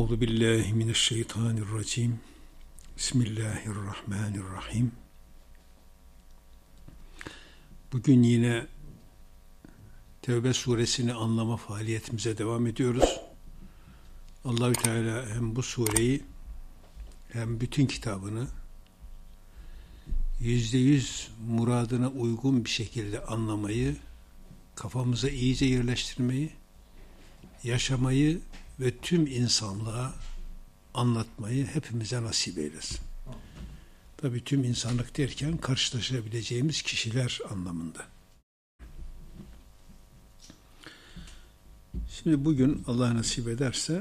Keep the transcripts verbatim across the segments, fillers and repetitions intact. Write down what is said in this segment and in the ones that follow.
Euzu billahi mineşşeytanirracim. Bismillahirrahmanirrahim. Bugün yine Tevbe suresini anlama faaliyetimize devam ediyoruz. Allahü Teala hem bu sureyi hem bütün kitabını yüzde yüz muradına uygun bir şekilde anlamayı, kafamıza iyice yerleştirmeyi, yaşamayı ve tüm insanlığa anlatmayı hepimize nasip eylesin. Tabii tüm insanlık derken karşılaşabileceğimiz kişiler anlamında. Şimdi bugün Allah nasip ederse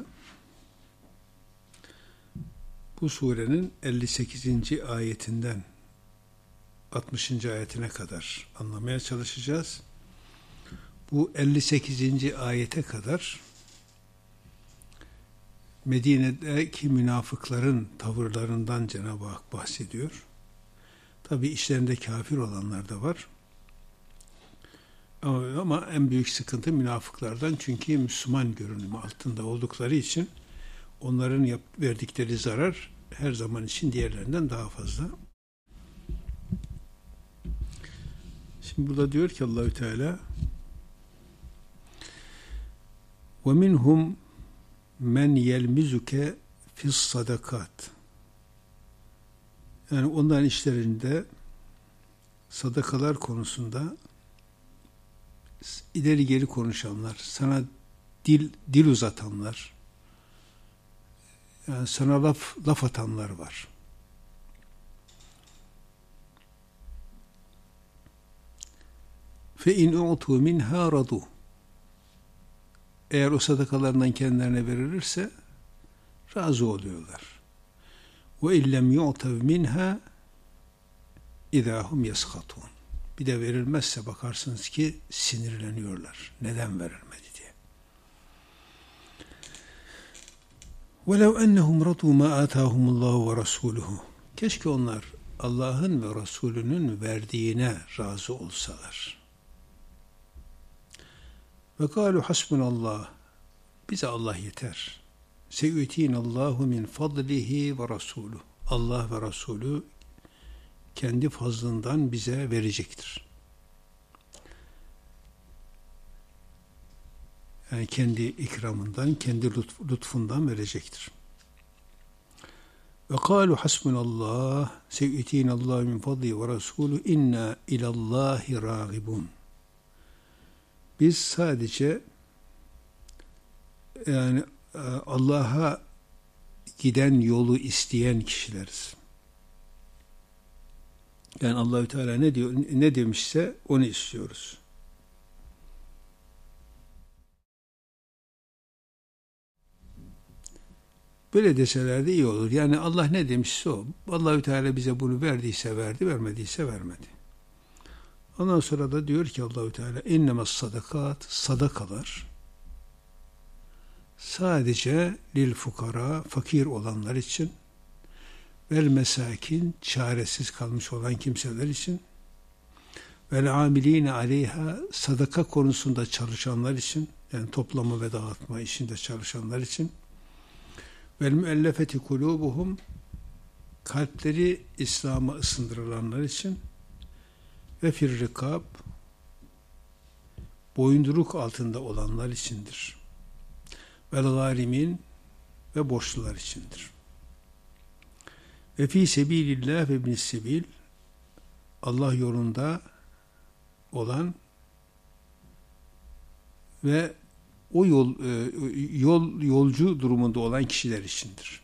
bu surenin elli sekizinci ayetinden altmışıncı ayetine kadar anlamaya çalışacağız. Bu elli sekizinci ayete kadar Medine'deki münafıkların tavırlarından Cenab-ı Hak bahsediyor. Tabi işlerinde kafir olanlar da var. Ama, ama en büyük sıkıntı münafıklardan, çünkü Müslüman görünümü altında oldukları için onların yap, verdikleri zarar her zaman için diğerlerinden daha fazla. Şimdi burada diyor ki Allahü Teala ve minhum men yelmizuke fis sadakat. Yani onların işlerinde sadakalar konusunda ileri geri konuşanlar, sana dil dil uzatanlar, yani sana laf laf atanlar var. Fe in u'tu minha radu. Eğer o sadakalarından kendilerine verilirse razı oluyorlar. Ve illem yu'tav minha idahum yeskhatun. Bir de verilmezse bakarsınız ki sinirleniyorlar. Neden verilmedi diye. وَلَوْ أَنَّهُمْ رَضُوا مَا آتَاهُمُ اللّٰهُ وَرَسُولُهُ. Keşke onlar Allah'ın ve Resulünün verdiğine razı olsalar. Ve kâlu hasbunallah. Bize Allah yeter. Seyu'tinallahu min fadlihi ve rasuluh. Allah ve Resulü kendi fazlından bize verecektir. Yani kendi ikramından, kendi lütfundan verecektir. Ve kâlu hasbunallah. Seyu'tinallahu min fadlihi ve rasuluh. İnna ilallahi râgibun. Biz sadece yani Allah'a giden yolu isteyen kişileriz. Yani Allahü Teala ne diyor, ne demişse onu istiyoruz. Böyle deselerdi iyi olur. Yani Allah ne demişse o. Allahü Teala bize bunu verdiyse verdi, vermediyse vermedi. Ondan sonra da diyor ki Allahü Teala innemas sadakat, sadakalar sadece lil fukara, fakir olanlar için, vel mesakin, çaresiz kalmış olan kimseler için, vel amiline aleyha, sadaka konusunda çalışanlar için, yani toplama ve dağıtma işinde çalışanlar için, vel müellefeti kulubuhum, kalpleri İslam'a ısındırılanlar için, ve firrikab, boyunduruk altında olanlar içindir. Vel garimin, ve borçlular içindir. Ve fi sebilillah ve ibnis sebil, Allah yolunda olan ve o yol yol yolcu durumunda olan kişiler içindir.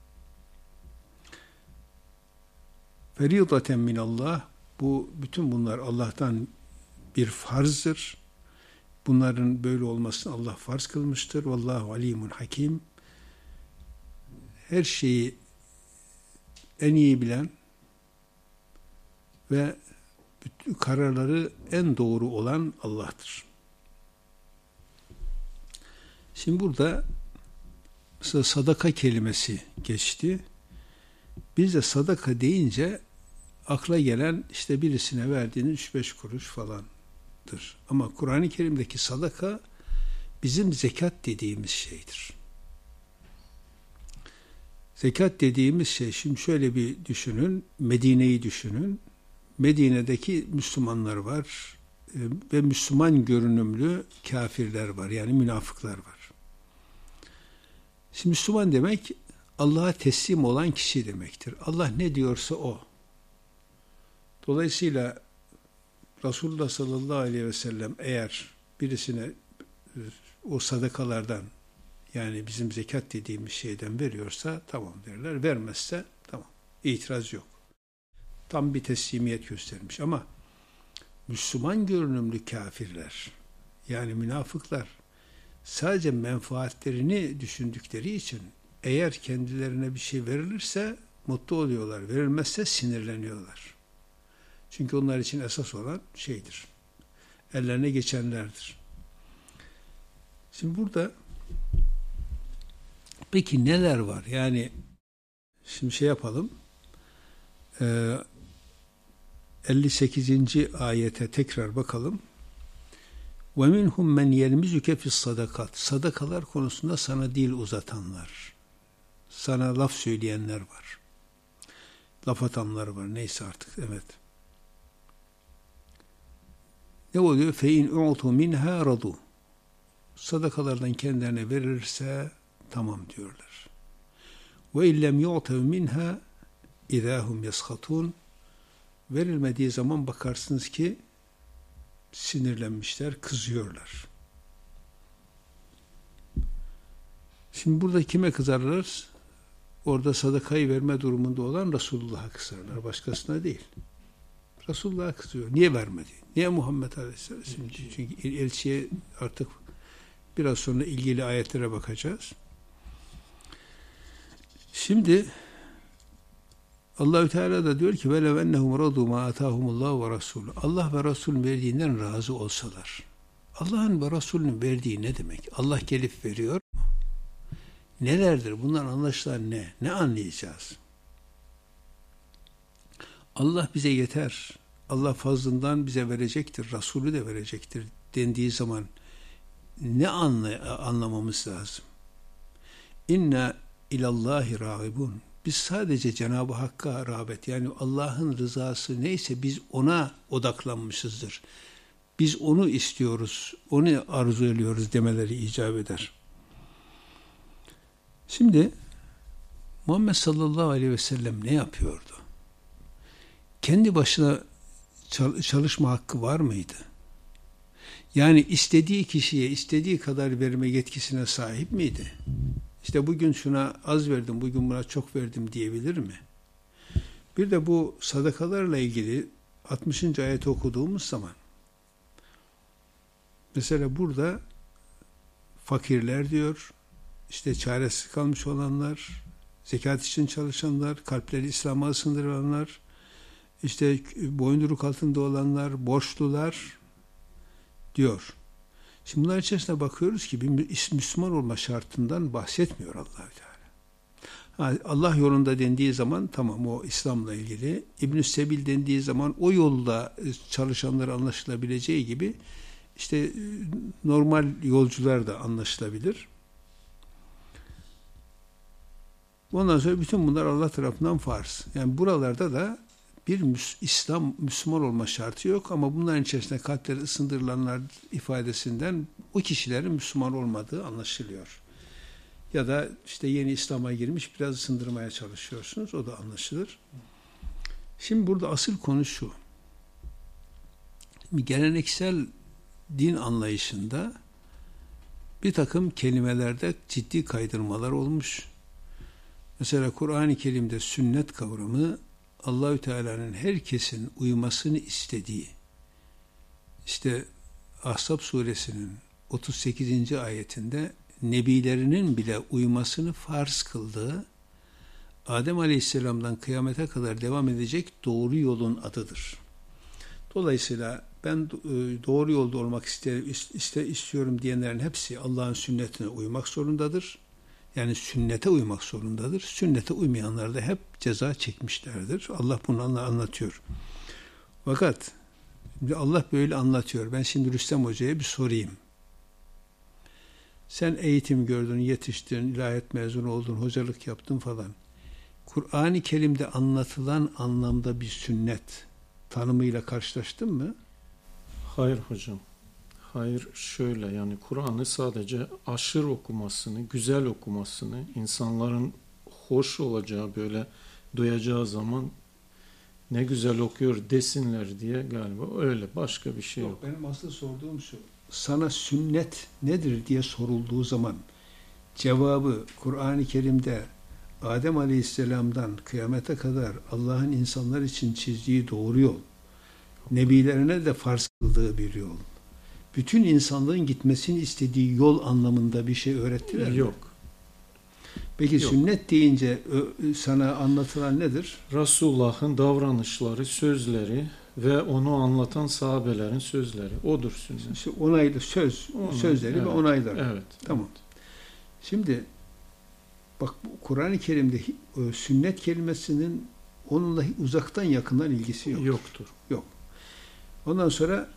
Feridaten minallah. Bu, bütün bunlar Allah'tan bir farzdır. Bunların böyle olmasını Allah farz kılmıştır. Vallahu alimun hakim. Her şeyi en iyi bilen ve bütün kararları en doğru olan Allah'tır. Şimdi burada mesela sadaka kelimesi geçti. Biz de sadaka deyince akla gelen işte birisine verdiğiniz üç beş kuruş falandır. Ama Kur'an-ı Kerim'deki sadaka bizim zekat dediğimiz şeydir. Zekat dediğimiz şey, şimdi şöyle bir düşünün, Medine'yi düşünün. Medine'deki Müslümanlar var e, ve Müslüman görünümlü kafirler var, yani münafıklar var. Şimdi Müslüman demek Allah'a teslim olan kişi demektir. Allah ne diyorsa o. Dolayısıyla Resulullah sallallahu aleyhi ve sellem eğer birisine o sadakalardan, yani bizim zekat dediğimiz şeyden veriyorsa tamam derler. Vermezse tamam. İtiraz yok. Tam bir teslimiyet göstermiş. Ama Müslüman görünümlü kafirler, yani münafıklar, sadece menfaatlerini düşündükleri için eğer kendilerine bir şey verilirse mutlu oluyorlar. Verilmezse sinirleniyorlar. Çünkü onlar için esas olan şeydir. Ellerine geçenlerdir. Şimdi burada peki neler var? Yani şimdi şey yapalım. Ee, elli sekizinci ayete tekrar bakalım. وَمِنْهُمْ مَنْ يَلْمِزُكَ فِي الصَّدَقَاتِ Sadakalar konusunda sana dil uzatanlar, sana laf söyleyenler var. Laf atanlar var. Neyse artık. Evet. Ne oluyor? فَاِنْ اُعْتُوا مِنْهَا رَضُوا Sadakalardan kendilerine verirse tamam diyorlar. وَاِنْ لَمْ يُعْتَوْ مِنْهَا اِذَا هُمْ يَسْخَطُونَ Verilmediği zaman bakarsınız ki sinirlenmişler, kızıyorlar. Şimdi burada kime kızarlar? Orada sadakayı verme durumunda olan Resulullah'a kızarlar. Başkasına değil. Resulullah'a kızıyor. Niye vermedi? Niye Muhammed Aleyhisselam? Çünkü elçiye artık biraz sonra ilgili ayetlere bakacağız. Şimdi Allahü Teala da diyor ki velev ennehum radu ma atahumullah ve rasulü. Allah ve Resulün verdiğinden razı olsalar. Allah'ın ve Resulünün verdiği ne demek? Allah gelip veriyor mu? Nelerdir? Bundan anlaşılan ne? Ne anlayacağız? Allah bize yeter. Allah fazlından bize verecektir. Resulü de verecektir dendiği zaman ne anla anlamamız lazım? İnna ilallahi râgibun. Biz sadece Cenab-ı Hakk'a rağbet, yani Allah'ın rızası neyse biz ona odaklanmışızdır. Biz onu istiyoruz, onu arzu ediyoruz demeleri icap eder. Şimdi Muhammed sallallahu aleyhi ve sellem ne yapıyordu? Kendi başına çalışma hakkı var mıydı? Yani istediği kişiye istediği kadar verme yetkisine sahip miydi? İşte bugün şuna az verdim, bugün buna çok verdim diyebilir mi? Bir de bu sadakalarla ilgili altmışıncı ayeti okuduğumuz zaman mesela burada fakirler diyor, işte çaresiz kalmış olanlar, zekat için çalışanlar, kalpleri İslam'a ısındırılanlar, işte boyunduruk altında olanlar, borçlular diyor. Şimdi bunların içerisine bakıyoruz ki bir Müslüman olma şartından bahsetmiyor Allah-u Teala. Allah yolunda dendiği zaman tamam, o İslam'la ilgili. İbn-i Sebil dendiği zaman o yolda çalışanlar anlaşılabileceği gibi işte normal yolcular da anlaşılabilir. Ondan sonra bütün bunlar Allah tarafından farz. Yani buralarda da bir İslam, Müslüman olma şartı yok ama bunların içerisinde kalpleri ısındırılanlar ifadesinden o kişilerin Müslüman olmadığı anlaşılıyor. Ya da işte yeni İslam'a girmiş, biraz ısındırmaya çalışıyorsunuz, o da anlaşılır. Şimdi burada asıl konu şu. Geleneksel din anlayışında bir takım kelimelerde ciddi kaydırmalar olmuş. Mesela Kur'an-ı Kerim'de sünnet kavramı Allahü Teala'nın herkesin uymasını istediği, işte Ahzab suresinin otuz sekizinci ayetinde nebilerinin bile uymasını farz kıldığı, Adem Aleyhisselam'dan kıyamete kadar devam edecek doğru yolun adıdır. Dolayısıyla ben doğru yolda olmak isterim, iste, istiyorum diyenlerin hepsi Allah'ın sünnetine uymak zorundadır. Yani sünnete uymak zorundadır. Sünnete uymayanlar da hep ceza çekmişlerdir. Allah bunu anlatıyor. Fakat Allah böyle anlatıyor. Ben şimdi Rüstem Hoca'ya bir sorayım. Sen eğitim gördün, yetiştin, ilahiyat mezunu oldun, hocalık yaptın falan. Kur'an-ı Kerim'de anlatılan anlamda bir sünnet tanımıyla karşılaştın mı? Hayır hocam. Hayır şöyle, yani Kur'an'ı sadece aşırı okumasını, güzel okumasını, insanların hoş olacağı, böyle duyacağı zaman ne güzel okuyor desinler diye galiba, öyle, başka bir şey yok. Yok, benim asıl sorduğum şu. Sana sünnet nedir diye sorulduğu zaman cevabı Kur'an-ı Kerim'de Adem Aleyhisselam'dan kıyamete kadar Allah'ın insanlar için çizdiği doğru yol, nebilerine de farz kıldığı bir yol, bütün insanlığın gitmesini istediği yol anlamında bir şey öğrettiler mi? Yok. Peki Yok. sünnet deyince sana anlatılan nedir? Resulullah'ın davranışları, sözleri ve onu anlatan sahabelerin sözleri. Odur sünnet. İşte onaylı söz, Onay, sözleri evet, ve onaylar. Evet. Tamam. Şimdi bak, Kur'an-ı Kerim'de sünnet kelimesinin onunla uzaktan yakından ilgisi yok. Yoktur. Yok. Ondan sonra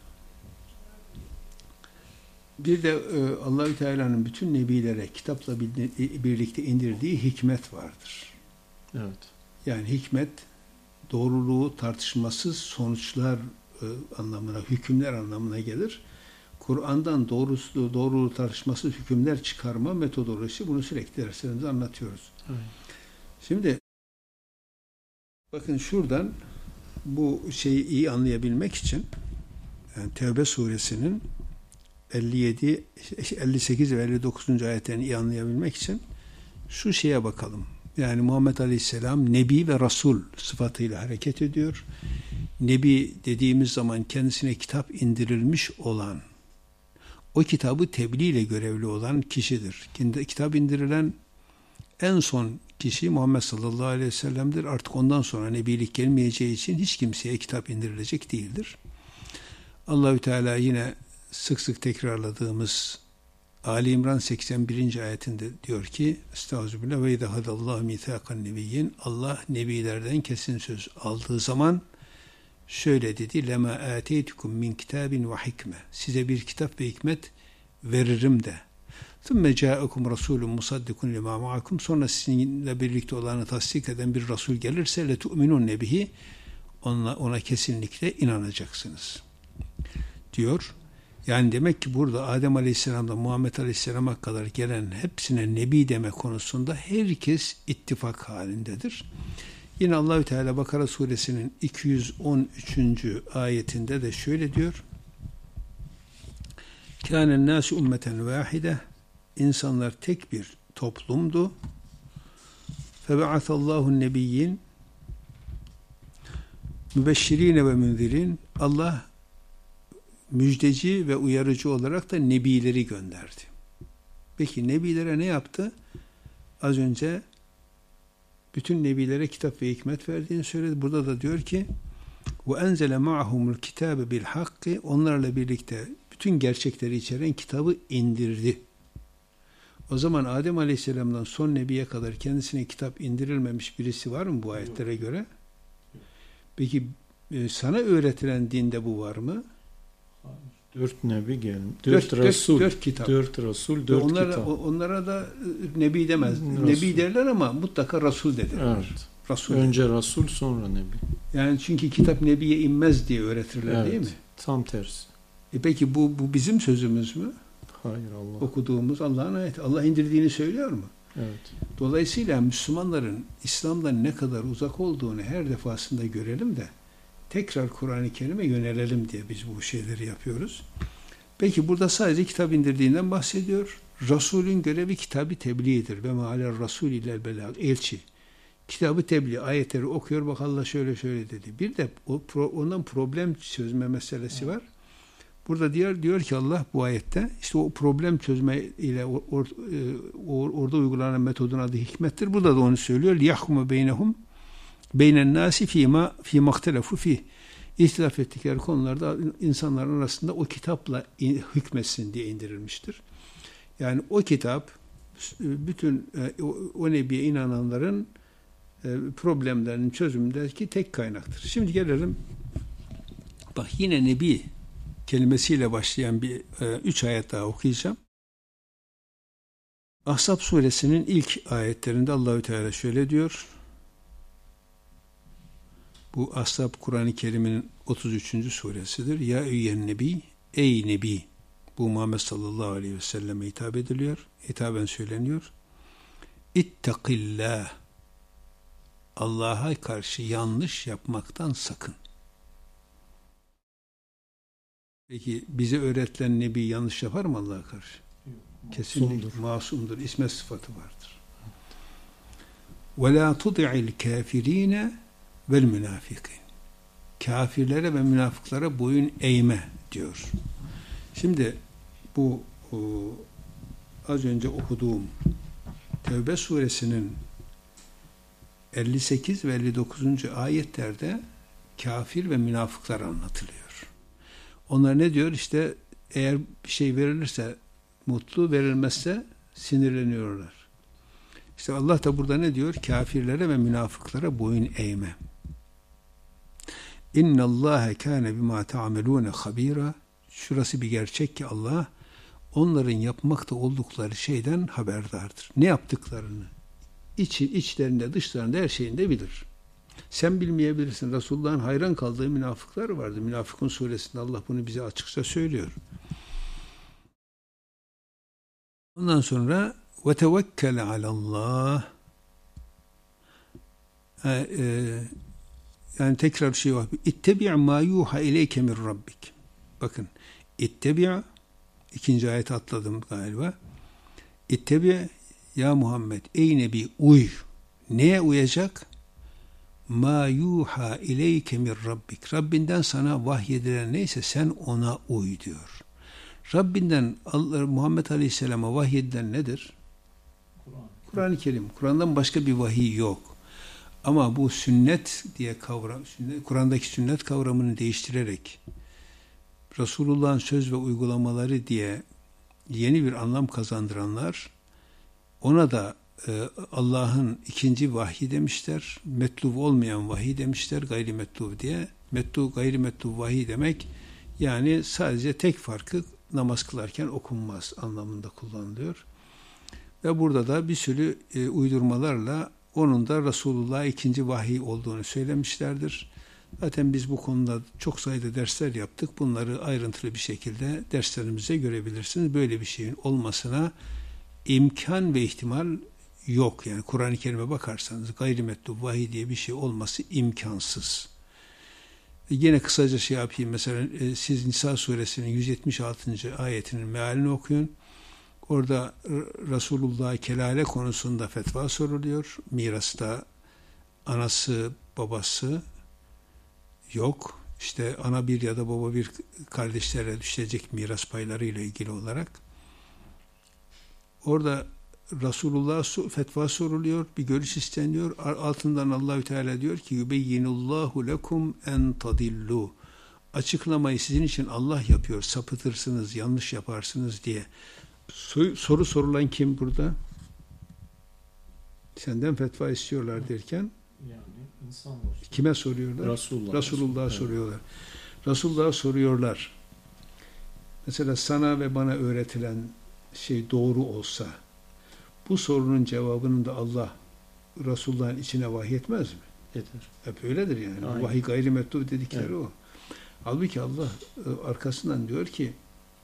bir de Allahü Teala'nın bütün nebilere kitapla birlikte indirdiği hikmet vardır. Evet. Yani hikmet doğruluğu tartışmasız sonuçlar anlamına, hükümler anlamına gelir. Kur'an'dan doğrusu, doğruluğu tartışmasız hükümler çıkarma metodolojisi, bunu sürekli derslerimizde anlatıyoruz. Evet. Şimdi bakın şuradan bu şeyi iyi anlayabilmek için yani Tevbe suresinin elli yedi, elli sekiz ve elli dokuzuncu ayetlerini iyi anlayabilmek için şu şeye bakalım. Yani Muhammed Aleyhisselam Nebi ve Resul sıfatıyla hareket ediyor. Nebi dediğimiz zaman kendisine kitap indirilmiş olan, o kitabı tebliğ ile görevli olan kişidir. Kitap indirilen en son kişi Muhammed sallallahu aleyhi ve sellem'dir. Artık ondan sonra nebilik gelmeyeceği için hiç kimseye kitap indirilecek değildir. Allahü Teala yine sık sık tekrarladığımız Ali İmran seksen birinci ayetinde diyor ki Estağfirullah ve izâ hadallâhu mîthâkan nebiyyin, Allah nebilerden kesin söz aldığı zaman şöyle dedi: lema âteytukum min kitabin ve hikme, size bir kitap ve hikmet veririm de thumme câekum rasûlun musaddikun limâ ma'akum, sonra sizinle birlikte olanı tasdik eden bir Resul gelirse letu'minunne bihi, ona, ona kesinlikle inanacaksınız diyor. Yani demek ki burada Adem Aleyhisselam'dan Muhammed Aleyhisselam'a kadar gelen hepsine Nebi deme konusunda herkes ittifak halindedir. Yine Allahü Teala Bakara suresinin iki yüz on üçüncü ayetinde de şöyle diyor: Kânen nâsü ummeten vâhide, insanlar tek bir toplumdu. Febe'athallâhu nebiyyin mübeşşirîne ve münzirin, Allah müjdeci ve uyarıcı olarak da nebileri gönderdi. Peki nebilere ne yaptı? Az önce bütün nebilere kitap ve hikmet verdiğini söyledi. Burada da diyor ki وَاَنْزَلَ مَعَهُمُ الْكِتَابَ بِالْحَقِّ, onlarla birlikte bütün gerçekleri içeren kitabı indirdi. O zaman Adem Aleyhisselam'dan son nebiye kadar kendisine kitap indirilmemiş birisi var mı bu ayetlere göre? Peki sana öğretilen dinde bu var mı? Dört nebi gelmiş. Dört, dört Resul. Dört, dört kitap. Dört Resul, dört onlara, kitap. Onlara da nebi demez. Resul. Nebi derler ama mutlaka Resul de derler. Evet. Resul Önce derler. Resul, sonra nebi. Yani çünkü kitap nebiye inmez diye öğretirler, evet, değil mi? Tam tersi. E peki bu, bu bizim sözümüz mü? Hayır, Allah. Okuduğumuz Allah'ın ayeti. Allah indirdiğini söylüyor mu? Evet. Dolayısıyla Müslümanların İslam'dan ne kadar uzak olduğunu her defasında görelim de tekrar Kur'an-ı Kerim'e yönelelim diye biz bu şeyleri yapıyoruz. Peki burada sadece kitap indirdiğinden bahsediyor. Resulün görevi kitabı tebliğdir. Ve me'aler rasul ilel belag, elçi. Kitabı tebliğ, ayetleri okuyor, bak Allah şöyle şöyle dedi. Bir de o, ondan problem çözme meselesi var. Burada diyor, diyor ki Allah bu ayette işte o problem çözme ile or, or, or, orada uygulanan metodun adı hikmettir. Burada da onu söylüyor. Liyahkumu beynehum beynen nasi fîmâ fîmâ ihtelefu fîh. İhtilaf ettikleri konularda insanların arasında o kitapla hükmetsin diye indirilmiştir. Yani o kitap bütün o, o nebiye inananların problemlerinin çözümündeki tek kaynaktır. Şimdi gelelim, bak yine nebi kelimesiyle başlayan bir üç ayet daha okuyacağım. Ahzab suresinin ilk ayetlerinde Allahü Teala şöyle diyor: Bu Ashab Kur'an-ı Kerim'in otuz üçüncü suresidir. Ya eyyühen nebi, ey nebi. Bu Muhammed sallallahu aleyhi ve selleme hitap ediliyor. Hitaben söyleniyor. İttakillah. Allah'a karşı yanlış yapmaktan sakın. Peki bize öğretilen nebi yanlış yapar mı Allah'a karşı? Kesinlikle masumdur. İsmet sıfatı vardır. وَلَا تُطِعِ الْكَافِر۪ينَ وَالْمُنَافِقِينَ. Kafirlere ve münafıklara boyun eğme diyor. Şimdi bu o, az önce okuduğum Tevbe suresinin elli sekiz ve elli dokuzuncu ayetlerde kafir ve münafıklar anlatılıyor. Onlar ne diyor? İşte eğer bir şey verilirse mutlu, verilmezse sinirleniyorlar. İşte Allah da burada ne diyor? Kafirlere ve münafıklara boyun eğme. İnna Allahe kâne bimâ ta'melûne habîrâ. Şurası bir gerçek ki Allah onların yapmakta oldukları şeyden haberdardır. Ne yaptıklarını İç, içlerinde, dışlarında, her şeyinde bilir. Sen bilmeyebilirsin. Resulullah'ın hayran kaldığı münafıklar vardı. Münafıkun suresinde Allah bunu bize açıkça söylüyor. Ondan sonra ve tevekkele alallah. Yani tekrar bir şey var. İttebi' ma yuha ileyke min rabbik. Bakın. İttebi' ikinci ayet atladım galiba. İttebi' ya Muhammed, ey Nebi uy. Neye uyacak? Ma yuha ileyke min rabbik. Rabbinden sana vahyedilen neyse sen ona uy diyor. Rabbinden Allah, Muhammed Aleyhisselam'a vahyedilen nedir? Kur'an. Kur'an-ı Kerim. Kur'an'dan başka bir vahiy yok. Ama bu sünnet diye kavram, sünnet, Kur'an'daki sünnet kavramını değiştirerek Resulullah'ın söz ve uygulamaları diye yeni bir anlam kazandıranlar ona da e, Allah'ın ikinci vahyi demişler. Metlub olmayan vahiy demişler. Gayri metlub diye. Metlub, gayri metlub vahiy demek yani sadece tek farkı namaz kılarken okunmaz anlamında kullanılıyor. Ve burada da bir sürü e, uydurmalarla onun da Resulullah'a ikinci vahiy olduğunu söylemişlerdir. Zaten biz bu konuda çok sayıda dersler yaptık. Bunları ayrıntılı bir şekilde derslerimize görebilirsiniz. Böyle bir şeyin olmasına imkan ve ihtimal yok. Yani Kur'an-ı Kerim'e bakarsanız gayrimetlub vahiy diye bir şey olması imkansız. E yine kısaca şey yapayım. Mesela e, siz Nisa suresinin yüz yetmiş altıncı ayetinin mealini okuyun. Orada Resulullah'a kelale konusunda fetva soruluyor. Mirasta anası, babası yok. İşte ana bir ya da baba bir kardeşlere düşecek miras payları ile ilgili olarak. Orada Resulullah'a fetva soruluyor, bir görüş isteniyor. Altından Allahü Teala diyor ki: "Yubeyyinullahu lekum en tadillu." Açıklamayı sizin için Allah yapıyor. Sapıtırsınız, yanlış yaparsınız diye. Soru sorulan kim burada? Senden fetva istiyorlar derken yani insan var. Kime soruyorlar? Resulullah. Resulullah'a evet. soruyorlar. Resulullah'a soruyorlar. Mesela sana ve bana öğretilen şey doğru olsa bu sorunun cevabını da Allah Resulullah'ın içine vahyetmez mi? Eder. Hep öyledir yani. Aynen. Vahiy gayrimetlub dedikleri evet. o. Halbuki Allah arkasından diyor ki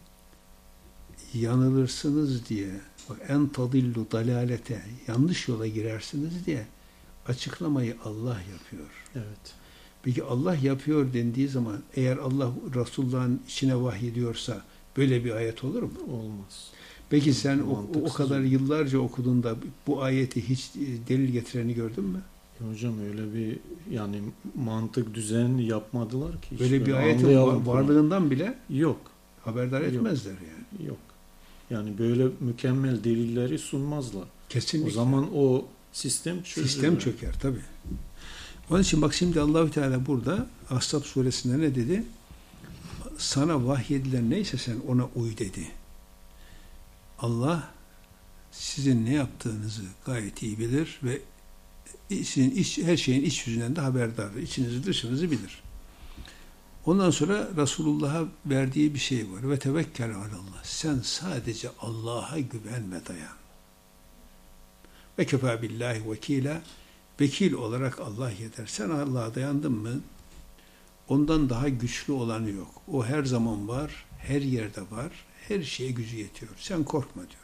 yanılırsınız diye, bak en tadillu dalalete, yanlış yola girersiniz diye açıklamayı Allah yapıyor. Evet. Peki Allah yapıyor dendiği zaman eğer Allah Resulullah'ın içine vahyediyorsa böyle bir ayet olur mu? Olmaz. Peki sen o, o kadar yıllarca okudun da bu ayeti hiç delil getireni gördün mü? Hocam öyle bir yani mantık düzen yapmadılar ki. Böyle bir ayetin var, varlığından bile yok. Haberdar etmezler yok. yani. Yok. Yani böyle mükemmel delilleri sunmazlar. Kesinlikle. O zaman o sistem çözülür. Sistem çöker tabii. Onun için bak şimdi Allahü Teala burada Ahzab suresinde ne dedi? Sana vahyedilen neyse sen ona uy dedi. Allah sizin ne yaptığınızı gayet iyi bilir ve sizin iç, her şeyin iç yüzünden de haberdardır. İçinizi dışınızı bilir. Ondan sonra Resulullah'a verdiği bir şey var. Ve tevekkel alallah. Sen sadece Allah'a güven ve dayan. Ve kefâ billahi vekîlâ. Vekil olarak Allah yeter. Sen Allah'a dayandın mı? Ondan daha güçlü olanı yok. O her zaman var, her yerde var, her şeye gücü yetiyor. Sen korkma diyor.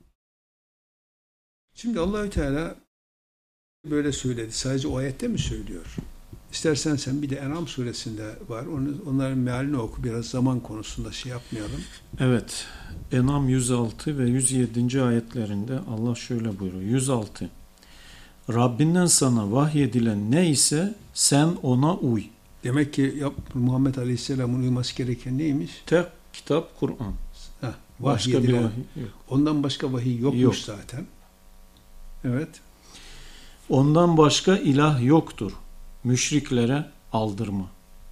Şimdi Allahü Teala böyle söyledi. Sadece o ayette mi söylüyor? İstersen sen bir de En'am suresinde var. Onu, onların mealini oku. Biraz zaman konusunda şey yapmayalım. Evet. En'am yüz altı ve yüz yedinci ayetlerinde Allah şöyle buyuruyor. yüz altı. Rabbinden sana vahyedilen ne ise sen ona uy. Demek ki yap, Muhammed Aleyhisselam'ın uyması gereken neymiş? Tek kitap Kur'an. Heh, Başka bir vahiy yok. Ondan başka vahiy yokmuş yok. Zaten. Evet. Ondan başka ilah yoktur. Müşriklere aldırma.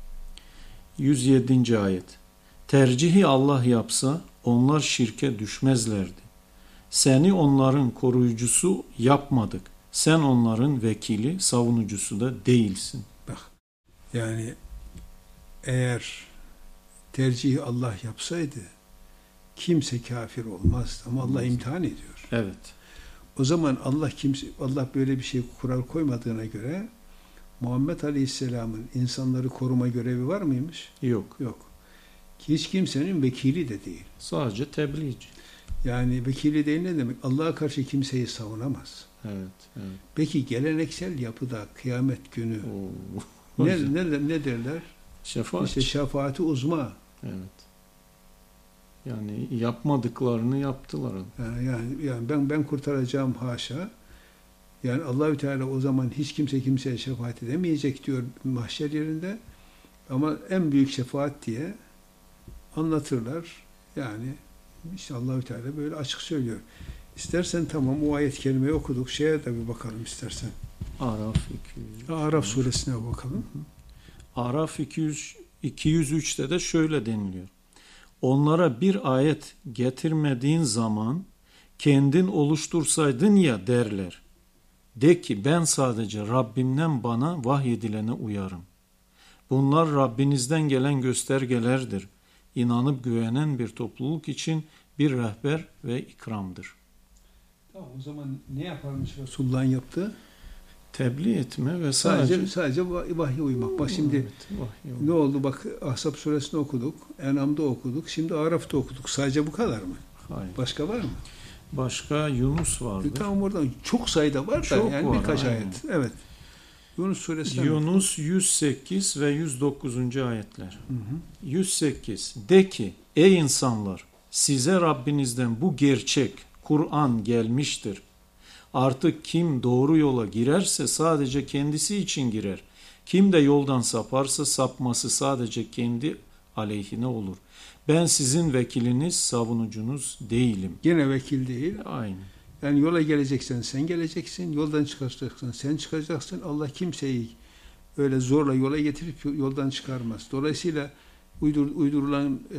yüz yedinci ayet. Tercihi Allah yapsa onlar şirke düşmezlerdi. Seni onların koruyucusu yapmadık. Sen onların vekili, savunucusu da değilsin. Bak, yani eğer tercihi Allah yapsaydı kimse kafir olmazdı ama Allah imtihan ediyor. Evet. O zaman Allah kimse Allah böyle bir şey kural koymadığına göre Muhammed Aleyhisselam'ın insanları koruma görevi var mıymış? Yok. Yok. Hiç kimsenin vekili de değil. Sadece tebliğci. Yani vekili değil ne demek? Allah'a karşı kimseyi savunamaz. Evet, evet. Peki geleneksel yapıda kıyamet günü ne, ne, ne derler? Şefaat. İşte şefaati uzma. Evet. Yani yapmadıklarını yaptılar. Yani, yani, yani ben ben kurtaracağım haşa. Yani Allahü Teala o zaman hiç kimse kimseye şefaat edemeyecek diyor mahşer yerinde. Ama en büyük şefaat diye anlatırlar. Yani işte Allahü Teala böyle açık söylüyor. İstersen tamam o ayet kelimeyi okuduk. Şeye de bir bakalım istersen. Araf iki yüz. Araf suresine bakalım. Araf iki yüz, iki yüz üçte de şöyle deniliyor. Onlara bir ayet getirmediğin zaman kendin oluştursaydın ya derler. De ki ben sadece Rabbimden bana vahyedilene uyarım. Bunlar Rabbinizden gelen göstergelerdir. İnanıp güvenen bir topluluk için bir rehber ve ikramdır. Tamam, o zaman ne yaparmış Resulullah'ın yaptığı? Tebliğ etme ve sadece sadece, sadece vahye uymak. Bak şimdi evet, vahiy ne oldu? Bak Ahzab suresini okuduk, En'am'da okuduk, şimdi Araf'ta okuduk. Sadece bu kadar mı? Hayır. Başka var mı? Başka Yunus vardı. E, tamam, oradan çok sayıda var da çok yani var, birkaç aynen. ayet. Evet. Yunus suresi. Yunus yüz sekiz ve yüz dokuzuncu ayetler. Hı hı. yüz sekiz. De ki ey insanlar size Rabbinizden bu gerçek Kur'an gelmiştir. Artık kim doğru yola girerse sadece kendisi için girer. Kim de yoldan saparsa sapması sadece kendi aleyhine olur. Ben sizin vekiliniz, savunucunuz değilim. Gene vekil değil. Aynı. Yani yola geleceksen sen geleceksin, yoldan çıkacaksan sen çıkacaksın. Allah kimseyi öyle zorla yola getirip yoldan çıkarmaz. Dolayısıyla uydur, uydurulan e,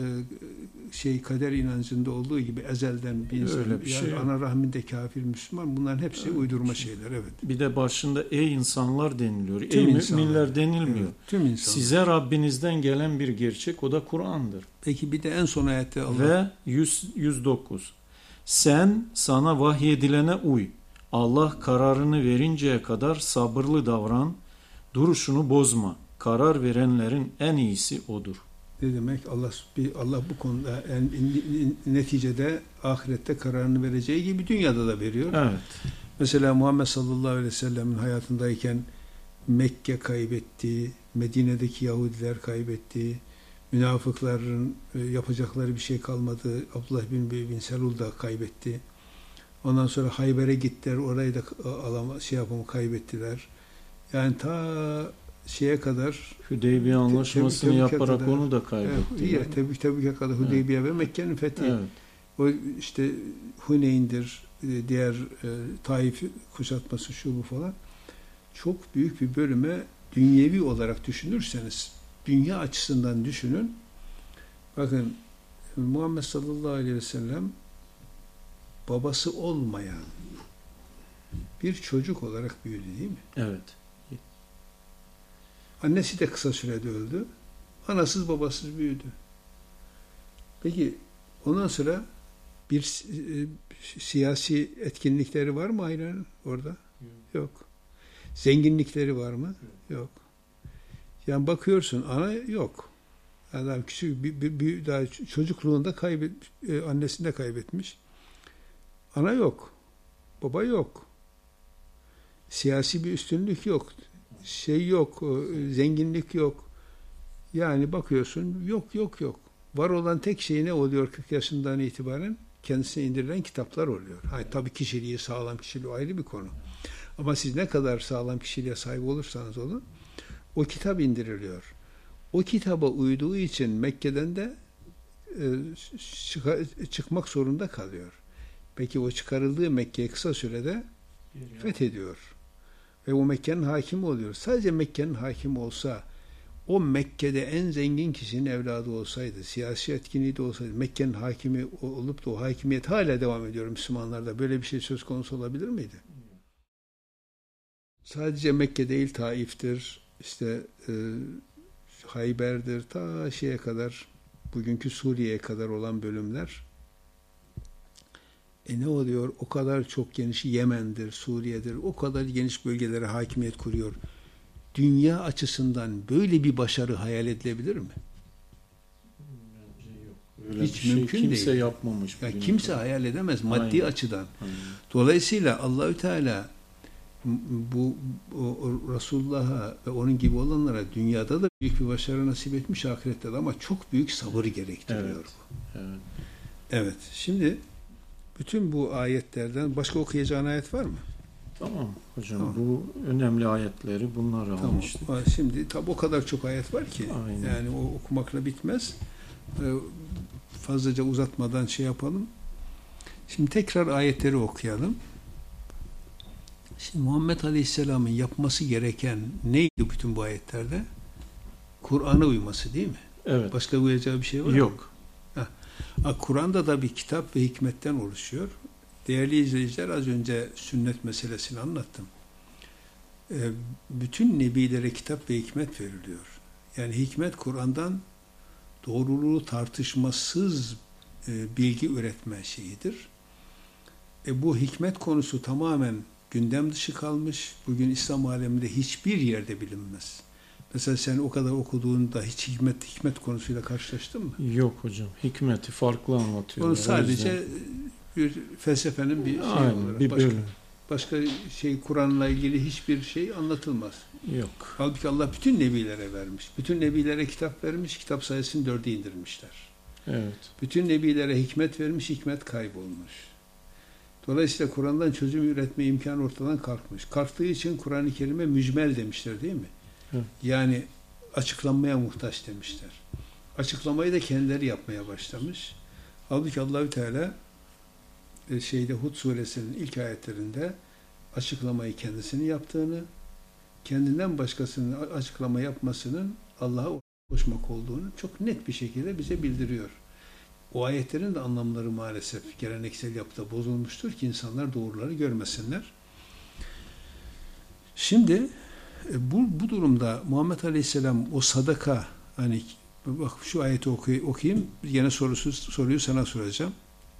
şey kader inancında olduğu gibi ezelden bir insan, öyle bir yani şey ana rahminde kafir Müslüman, bunların hepsi öyle uydurma şey. şeyler. Evet. Bir de başında ey insanlar deniliyor. Tüm ey insanlar. müminler denilmiyor. Evet, tüm insanlar. Size Rabbinizden gelen bir gerçek, o da Kur'an'dır. Peki bir de en son ayette Allah. Ve yüz, yüz dokuz. Sen sana vahyedilene uy. Allah kararını verinceye kadar sabırlı davran. Duruşunu bozma. Karar verenlerin en iyisi odur. Ne demek? Allah bir Allah bu konuda en, neticede ahirette kararını vereceği gibi dünyada da veriyor. Evet. Mesela Muhammed sallallahu aleyhi ve sellemin hayatındayken Mekke kaybetti, Medine'deki Yahudiler kaybetti, münafıkların yapacakları bir şey kalmadı. Abdullah bin Übey bin Selul da kaybetti. Ondan sonra Hayber'e gittiler, orayı da alama, şey yapımı kaybettiler. Yani ta şeye kadar Hüdeybiye anlaşmasını Tebük, yaparak kadar, onu da kaybetti. Evet, Tebük, Tebük'e kadar Hüdeybiye evet. ve Mekke'nin fethi. Evet. O işte Huneyn'dir, diğer e, Taif kuşatması, şu bu falan. Çok büyük bir bölüme dünyevi olarak düşünürseniz, dünya açısından düşünün. Bakın Muhammed sallallahu aleyhi ve sellem babası olmayan bir çocuk olarak büyüdü değil mi? Evet. Annesi de kısa sürede öldü. Anasız babasız büyüdü. Peki ondan sonra bir e, siyasi etkinlikleri var mı ailenin orada? Yok. Yok. Zenginlikleri var mı? Yok. Yani bakıyorsun ana yok. Adam küçük bir, bir, bir daha çocukluğunda kaybetmiş, e, annesini de kaybetmiş. Ana yok. Baba yok. Siyasi bir üstünlük yok. Şey yok, e, zenginlik yok. Yani bakıyorsun yok yok yok. Var olan tek şey ne oluyor kırk yaşından itibaren? Kendisine indirilen kitaplar oluyor. Hayır, tabii kişiliği, sağlam kişiliği ayrı bir konu. Ama siz ne kadar sağlam kişiliğe sahip olursanız olun, o kitap indiriliyor. O kitaba uyduğu için Mekke'den de e, çık- çıkmak zorunda kalıyor. Peki o çıkarıldığı Mekke'yi kısa sürede fethediyor. Ve o Mekke'nin hakimi oluyor. Sadece Mekke'nin hakimi olsa, o Mekke'de en zengin kişinin evladı olsaydı, siyasi etkinliği de olsaydı, Mekke'nin hakimi olup da o hakimiyet hala devam ediyor Müslümanlarda. Böyle bir şey söz konusu olabilir miydi? Sadece Mekke değil, Taif'tir, işte e, Hayber'dir, ta şeye kadar, bugünkü Suriye'ye kadar olan bölümler. E ne oluyor? O kadar çok geniş, Yemen'dir, Suriye'dir, o kadar geniş bölgelere hakimiyet kuruyor. Dünya açısından böyle bir başarı hayal edilebilir mi? Bence yok. Öyle Hiç bir şey mümkün kimse değil. yapmamış. Ya kimse kadar. hayal edemez maddi Aynen. açıdan. Aynen. Dolayısıyla Allahü Teala bu, bu Resulullah'a ve onun gibi olanlara dünyada da büyük bir başarı nasip etmiş, ahirette de, ama çok büyük sabır gerektiriyor. Evet. Evet. Evet. Şimdi bütün bu ayetlerden başka okuyacağın ayet var mı? Tamam hocam. Tamam. Bu önemli ayetleri bunları Tamam. almıştık. Şimdi tabi o kadar çok ayet var ki Aynen. yani o okumakla bitmez. Ee, fazlaca uzatmadan şey yapalım. Şimdi tekrar ayetleri okuyalım. Şimdi Muhammed Aleyhisselam'ın yapması gereken neydi bütün bu ayetlerde? Kur'an'a uyması değil mi? Evet. Başka uyacağı bir şey var mı? Yok. Kur'an'da da bir kitap ve hikmetten oluşuyor. Değerli izleyiciler, az önce sünnet meselesini anlattım. Ee, bütün nebilere kitap ve hikmet veriliyor. Yani hikmet Kur'an'dan doğruluğu tartışmasız e, bilgi üretme şeyidir. E, bu hikmet konusu tamamen gündem dışı kalmış. Bugün İslam aleminde hiçbir yerde bilinmez. Mesela sen o kadar okuduğunda hiç hikmet hikmet konusuyla karşılaştın mı? Yok hocam. Hikmeti farklı anlatıyorlar. Onu sadece bir felsefenin bir şeyi Aynen, olarak. bir Başka, bölüm. başka şey, Kur'an'la ilgili hiçbir şey anlatılmaz. Yok. Halbuki Allah bütün nebilere vermiş. Bütün nebilere kitap vermiş. Kitap sayısını dörde indirmişler. Evet. Bütün nebilere hikmet vermiş. Hikmet kaybolmuş. Dolayısıyla Kur'an'dan çözüm üretme imkanı ortadan kalkmış. Kalktığı için Kur'an-ı Kerim'e mücmel demişler değil mi? Evet. Yani açıklanmaya muhtaç demişler. Açıklamayı da kendileri yapmaya başlamış. Halbuki Allahü Teala şeyde Hud suresinin ilk ayetlerinde açıklamayı kendisinin yaptığını, kendinden başkasının açıklama yapmasının Allah'a koşmak olduğunu çok net bir şekilde bize bildiriyor. O ayetlerin de anlamları maalesef geleneksel yapıda bozulmuştur ki insanlar doğruları görmesinler. Şimdi bu, bu durumda Muhammed Aleyhisselam o sadaka, hani bak şu ayeti oku, okuyayım, yine sorusu, soruyu sana soracağım.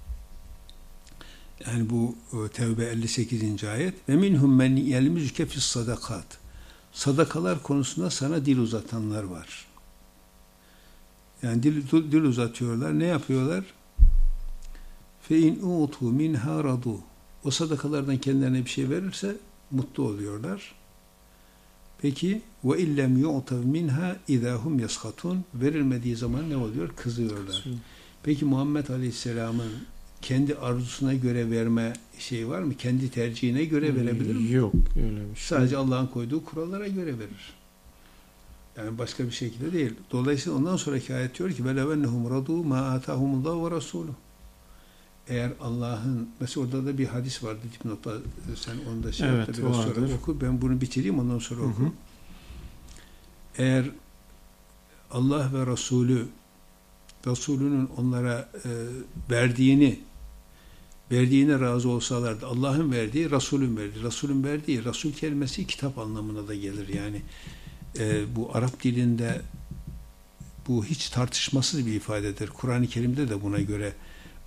Yani bu Tevbe elli sekizinci ayet. Ve minhum men yelmizuke fis sadakat. Sadakalar konusunda sana dil uzatanlar var. Yani dil, dil uzatıyorlar. Ne yapıyorlar? Fe in utu minha radu. O sadakalardan kendilerine bir şey verirse mutlu oluyorlar. Peki ve illem yu'tav minha idahum yaskhatun. Verilmediği zaman ne oluyor? Kızıyorlar. Peki Muhammed Aleyhisselam'ın kendi arzusuna göre verme şeyi var mı? Kendi tercihine göre verebilir mi? Yok öyle bir şey. Sadece Allah'ın koyduğu kurallara göre verir. Yani başka bir şekilde değil. Dolayısıyla ondan sonraki ayet diyor ki وَلَوْ اَنَّهُمْ رَضُوا مَا آتَاهُمُ اللّٰهُ وَرَسُولُهُ. Eğer Allah'ın, mesela orada da bir hadis vardı dipnotta, sen onu da şey evet, yaptı, biraz vardır. sonra oku, ben bunu bitireyim ondan sonra oku. Hı hı. Eğer Allah ve Resulü Resulünün onlara e, verdiğini verdiğine razı olsalardı, Allah'ın verdiği, Resulün verdiği, Resulün verdiği, Resul kelimesi kitap anlamına da gelir. Yani e, bu Arap dilinde bu hiç tartışmasız bir ifadedir. Kur'an-ı Kerim'de de buna göre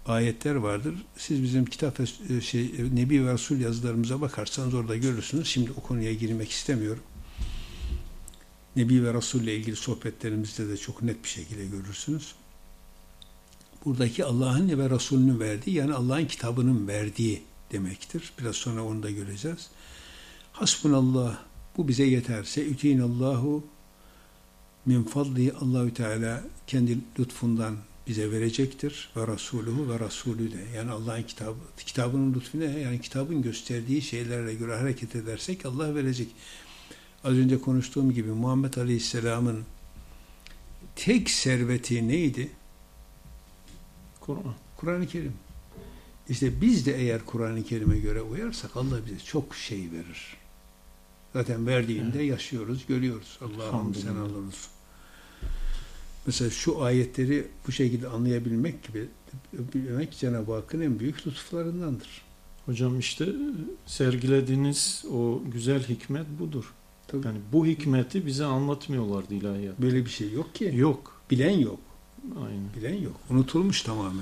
ayetler vardır. Siz bizim kitap ve şey, Nebi ve Resul yazılarımıza bakarsanız orada görürsünüz. Şimdi o konuya girmek istemiyorum. Nebi ve Resul ile ilgili sohbetlerimizde de çok net bir şekilde görürsünüz. Buradaki Allah'ın ve Resulünün verdiği, yani Allah'ın kitabının verdiği demektir. Biraz sonra onu da göreceğiz. Hasbunallah, bu bize yeterse, ütinallahu min fadli, Allahü Teala kendi lütfundan bize verecektir. Ve Rasuluhu ve Rasulü de. Yani Allah'ın kitabı, kitabının lütfuna, yani kitabın gösterdiği şeylerle göre hareket edersek Allah verecek. Az önce konuştuğum gibi Muhammed Aleyhisselam'ın tek serveti neydi? Kur'an. Kur'an-ı Kerim. İşte biz de eğer Kur'an-ı Kerim'e göre uyarsak Allah bize çok şey verir. Zaten verdiğinde evet. yaşıyoruz, görüyoruz. Allah'ım sen Allah'ımız. Mesela şu ayetleri bu şekilde anlayabilmek gibi bilmek Cenab-ı Hakk'ın en büyük lütuflarındandır. Hocam işte sergilediğiniz o güzel hikmet budur. Tabii. Yani bu hikmeti bize anlatmıyorlardı ilahiyat. Böyle bir şey yok ki. Yok. Bilen yok. Aynen. Bilen yok. Unutulmuş tamamen.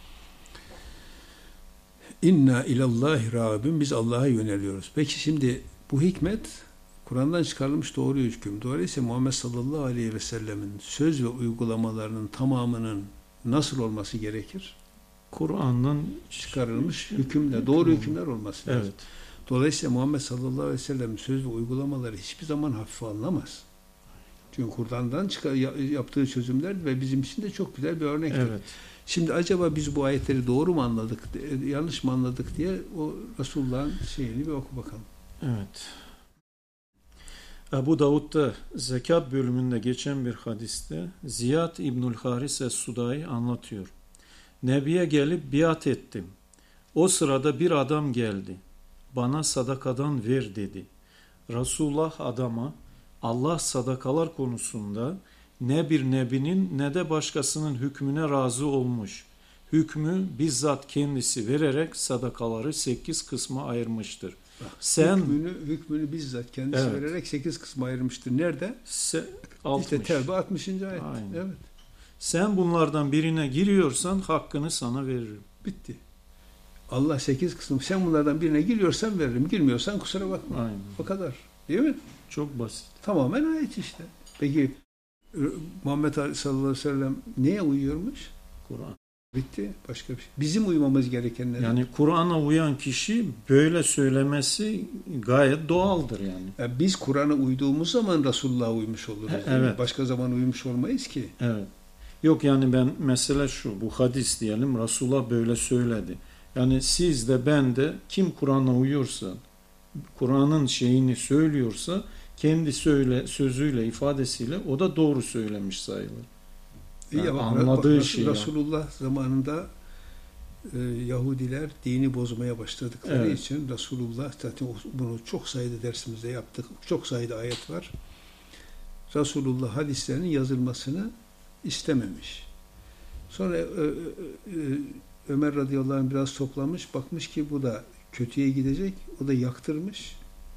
İnna ilallahi Rabbim, biz Allah'a yöneliyoruz. Peki şimdi bu hikmet Kur'an'dan çıkarılmış doğru hüküm. Dolayısıyla Muhammed sallallahu aleyhi ve sellemin söz ve uygulamalarının tamamının nasıl olması gerekir? Kur'an'dan çıkarılmış hükümler, doğru hükümler olması lazım. Evet. Dolayısıyla Muhammed sallallahu aleyhi ve sellem'in söz ve uygulamaları hiçbir zaman hafife alınamaz. Çünkü Kur'an'dan çıkar, yaptığı çözümler ve bizim için de çok güzel bir örnektir. Evet. Şimdi acaba biz bu ayetleri doğru mu anladık, yanlış mı anladık diye o Resulullah'ın şeyini bir oku bakalım. Evet. Ebu Davud'da zekat bölümünde geçen bir hadiste Ziyad İbnül Haris Es-Sudai anlatıyor. Nebiye gelip biat ettim. O sırada bir adam geldi. Bana sadakadan ver dedi. Resulullah adama Allah sadakalar konusunda ne bir nebinin ne de başkasının hükmüne razı olmuş. Hükmü bizzat kendisi vererek sadakaları sekiz kısma ayırmıştır. Bak, Sen hükmünü, hükmünü bizzat kendisi evet. vererek sekiz kısma ayırmıştır. Nerede? Se, altmış. İşte Tevbe altmışıncı ayet. Aynen. Evet. Sen bunlardan birine giriyorsan hakkını sana veririm. Bitti. Allah sekiz kısım. Sen bunlardan birine giriyorsan veririm. Girmiyorsan kusura bakma. Aynen. O kadar. Değil mi? Çok basit. Tamamen ayet işte. Peki Muhammed sallallahu aleyhi ve sellem neye uyuyormuş? Kur'an. Bitti. Başka bir şey. Bizim uymamız gerekenler. Yani Kur'an'a uyan kişi böyle söylemesi gayet doğaldır yani. yani biz Kur'an'a uyduğumuz zaman Resulullah'a uymuş oluruz. Evet. Başka zaman uymuş olmayız ki. Evet. Yok yani ben mesele şu, bu hadis diyelim, Resulullah böyle söyledi. Yani siz de ben de kim Kur'an'a uyuyorsa, Kur'an'ın şeyini söylüyorsa kendi söyle sözüyle, ifadesiyle o da doğru söylemiş sayılır. Yani ya bak, anladığı bak, şey. Resulullah yani. Zamanında e, Yahudiler dini bozmaya başladıkları evet. için Resulullah, zaten bunu çok sayıda dersimizde yaptık. Çok sayıda ayet var. Resulullah hadislerinin yazılmasını istememiş. Sonra e, e, Ömer radıyallahu anh biraz toplamış, bakmış ki bu da kötüye gidecek. O da yaktırmış.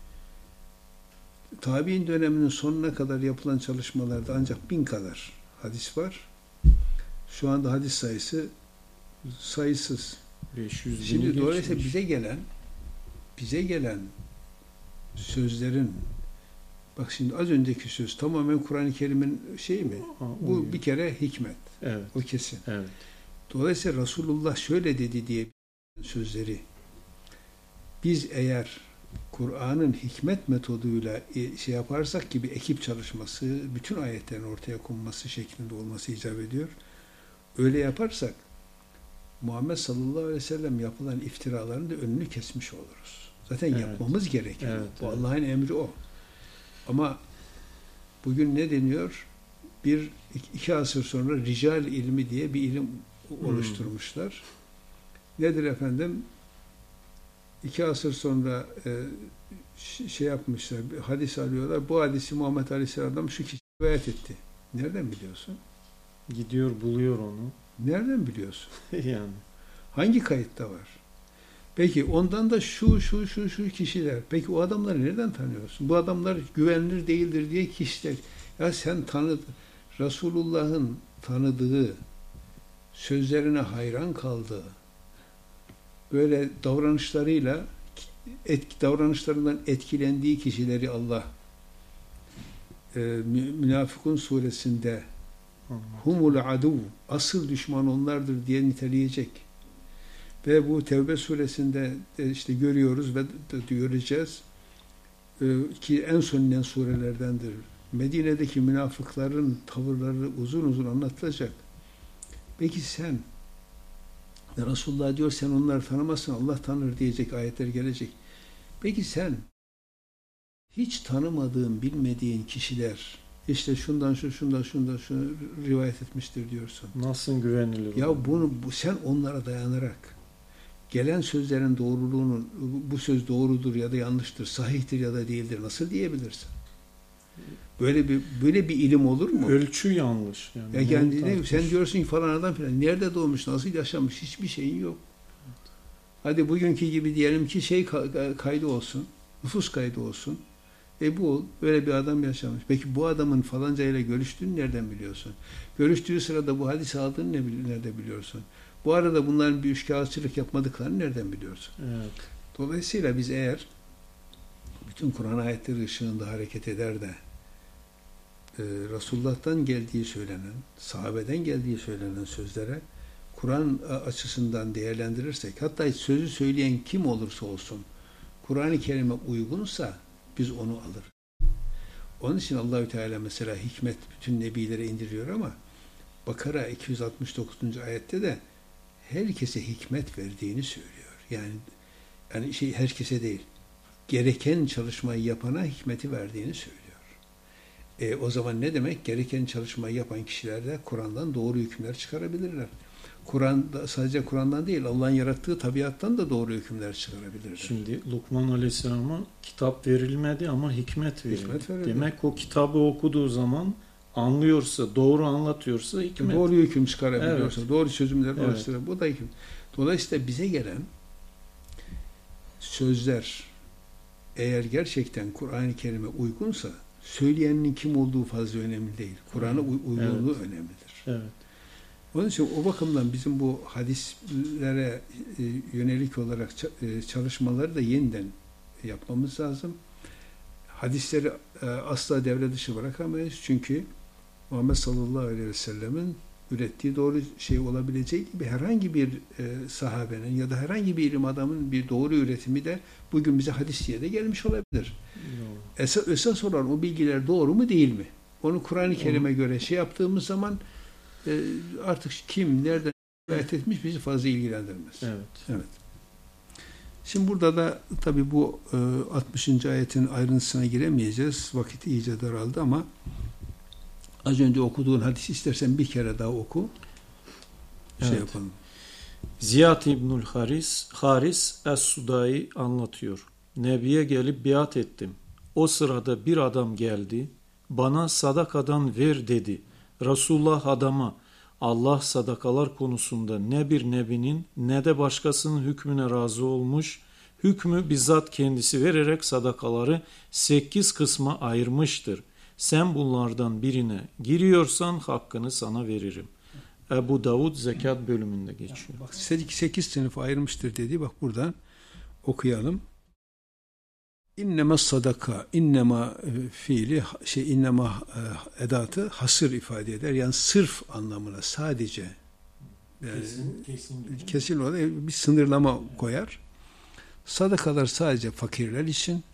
Tabi'in döneminin sonuna kadar yapılan çalışmalarda ancak bin kadar hadis var. Şu anda hadis sayısı sayısız. beş yüz Şimdi dolayısıyla bize gelen bize gelen sözlerin, bak şimdi az önceki söz tamamen Kur'an-ı Kerim'in şeyi mi? Aa, bu bir kere hikmet. Evet. O kesin. Evet. Dolayısıyla Resulullah şöyle dedi diye sözleri biz eğer Kur'an'ın hikmet metoduyla şey yaparsak gibi ekip çalışması, bütün ayetlerin ortaya konması şeklinde olması icap ediyor. Öyle yaparsak Muhammed sallallahu aleyhi ve sellem yapılan iftiraların da önünü kesmiş oluruz. Zaten evet. yapmamız gerekiyor. Evet, Bu evet. Allah'ın emri o. Ama bugün ne deniyor? Bir, iki asır sonra rical ilmi diye bir ilim oluşturmuşlar. Hmm. Nedir efendim? İki asır sonra e, şey yapmışlar, hadis alıyorlar. Bu hadisi Muhammed Aleyhisselam şu kişi rivayet etti. Nereden biliyorsun? Gidiyor, buluyor onu. Nereden biliyorsun? Yani. Hangi kayıtta var? Peki ondan da şu, şu, şu, şu kişiler. Peki o adamları nereden tanıyorsun? Bu adamlar güvenilir değildir diye kişiler. Ya sen tanıdın. Resulullah'ın tanıdığı sözlerine hayran kaldı. Böyle davranışlarıyla etki, davranışlarından etkilendiği kişileri Allah e, Münafıkun suresinde humul adu, asıl düşman onlardır diye niteleyecek. Ve bu Tevbe suresinde işte görüyoruz ve göreceğiz e, ki en son inen surelerdendir. Medine'deki münafıkların tavırları uzun uzun anlatılacak. Peki sen Resulullah diyor sen onları tanımazsın, Allah tanır diyecek ayetler gelecek. Peki sen hiç tanımadığın, bilmediğin kişiler işte şundan şu, şundan şundan şunu rivayet etmiştir diyorsun. Nasıl güvenilir? Ya bunu bu, sen onlara dayanarak gelen sözlerin doğruluğunu, bu söz doğrudur ya da yanlıştır, sahihtir ya da değildir nasıl diyebilirsin? Böyle bir böyle bir ilim olur mu? Ölçü yanlış. Yani, ya yani ne, sen diyorsun ki falan adam falan nerede doğmuş, nasıl yaşamış, hiçbir şeyin yok. Evet. Hadi bugünkü gibi diyelim ki şey kaydı olsun, nüfus kaydı olsun. E bu böyle bir adam yaşamış. Peki bu adamın falanca ile görüştüğünü nereden biliyorsun? Görüştüğü sırada bu hadis aldığını ne, nerede biliyorsun? Bu arada bunların bir üçkağıtçılık yapmadıklarını nereden biliyorsun? Evet. Dolayısıyla biz eğer bütün Kur'an ayetleri ışığında hareket eder de e, Resulullah'tan geldiği söylenen, sahabeden geldiği söylenen sözlere Kur'an açısından değerlendirirsek, hatta sözü söyleyen kim olursa olsun Kur'an-ı Kerim'e uygunsa biz onu alırız. Onun için Allahü Teala mesela hikmet bütün nebilere indiriyor ama Bakara iki yüz altmış dokuzuncu ayette de herkese hikmet verdiğini söylüyor. Yani yani şey herkese değil, gereken çalışmayı yapana hikmeti verdiğini söylüyor. E, o zaman ne demek? Gereken çalışmayı yapan kişiler de Kur'an'dan doğru hükümler çıkarabilirler. Kur'an sadece Kur'an'dan değil, Allah'ın yarattığı tabiattan da doğru hükümler çıkarabilirler. Şimdi Lokman Aleyhisselam'a kitap verilmedi ama hikmet verildi. Hikmet verildi. Demek o kitabı okuduğu zaman anlıyorsa, doğru anlatıyorsa hikmet. Doğru hüküm çıkarabiliyorsa, evet. Doğru çözümler ulaştırabiliyorsa, evet. Bu da hüküm. Dolayısıyla bize gelen sözler eğer gerçekten Kur'an-ı Kerim'e uygunsa söyleyenin kim olduğu fazla önemli değil. Kur'an'a uygunluğu evet. önemlidir. Evet. Onun için o bakımdan bizim bu hadislere yönelik olarak çalışmaları da yeniden yapmamız lazım. Hadisleri asla devre dışı bırakamayız. Çünkü Muhammed sallallahu aleyhi ve sellemin ürettiği doğru şey olabileceği gibi herhangi bir sahabenin ya da herhangi bir ilim adamının bir doğru üretimi de bugün bize hadis diye de gelmiş olabilir. Esas, esas olan o bilgiler doğru mu değil mi? Onu Kur'an-ı Kerim'e göre şey yaptığımız zaman e, artık kim, nereden rivayet etmiş bizi fazla ilgilendirmez. Evet. Evet. Şimdi burada da tabii bu e, altmışıncı ayetin ayrıntısına giremeyeceğiz. Vakit iyice daraldı ama az önce okuduğun hadisi istersen bir kere daha oku. Şey evet. yapalım. Ziyad İbnül Haris, Haris Es-Sudai anlatıyor. Nebiye gelip biat ettim. O sırada bir adam geldi. Bana sadakadan ver dedi. Resulullah adama Allah sadakalar konusunda ne bir nebinin ne de başkasının hükmüne razı olmuş, hükmü bizzat kendisi vererek sadakaları sekiz kısma ayırmıştır. Sen bunlardan birine giriyorsan hakkını sana veririm. Ebu Davud zekat bölümünde geçiyor. Bak sekiz sınıf ayırmıştır dedi. Bak buradan okuyalım. İnnema sadaka, innema fiili, şey innema edatı hasır ifade eder. Yani sırf anlamına sadece yani kesin, kesin, kesin olarak bir sınırlama koyar. Sadakalar sadece fakirler için,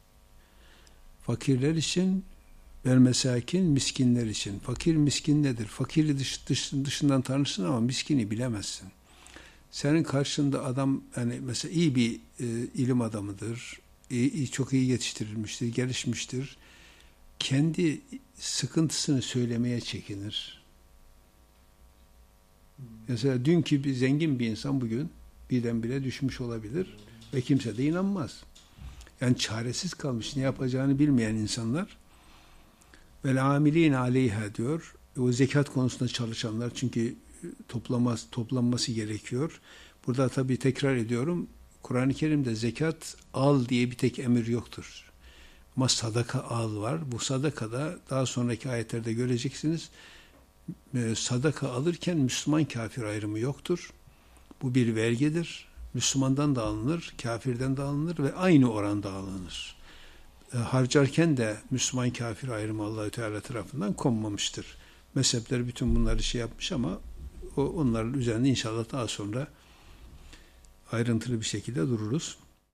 fakirler için, vel mesakin miskinler için. Fakir miskin nedir? Fakiri dış, dış, dışından tanırsın ama miskini bilemezsin. Senin karşında adam yani mesela iyi bir e, ilim adamıdır. İyi, çok iyi yetiştirilmiştir, gelişmiştir. Kendi sıkıntısını söylemeye çekinir. Mesela dünkü bir zengin bir insan bugün birdenbire düşmüş olabilir ve kimse de inanmaz. Yani çaresiz kalmış, ne yapacağını bilmeyen insanlar vel amilin aleyha diyor. O zekat konusunda çalışanlar çünkü toplamaz, toplanması gerekiyor. Burada tabii tekrar ediyorum. Kur'an-ı Kerim'de zekat al diye bir tek emir yoktur. Ama sadaka al var. Bu sadakada daha sonraki ayetlerde göreceksiniz. e, sadaka alırken Müslüman kafir ayrımı yoktur. Bu bir vergidir. Müslümandan da alınır, kafirden de alınır ve aynı oranda alınır. E, harcarken de Müslüman kafir ayrımı Allahü Teala tarafından konmamıştır. Mezhepler bütün bunları şey yapmış ama o, onların üzerinde inşallah daha sonra ayrıntılı bir şekilde dururuz.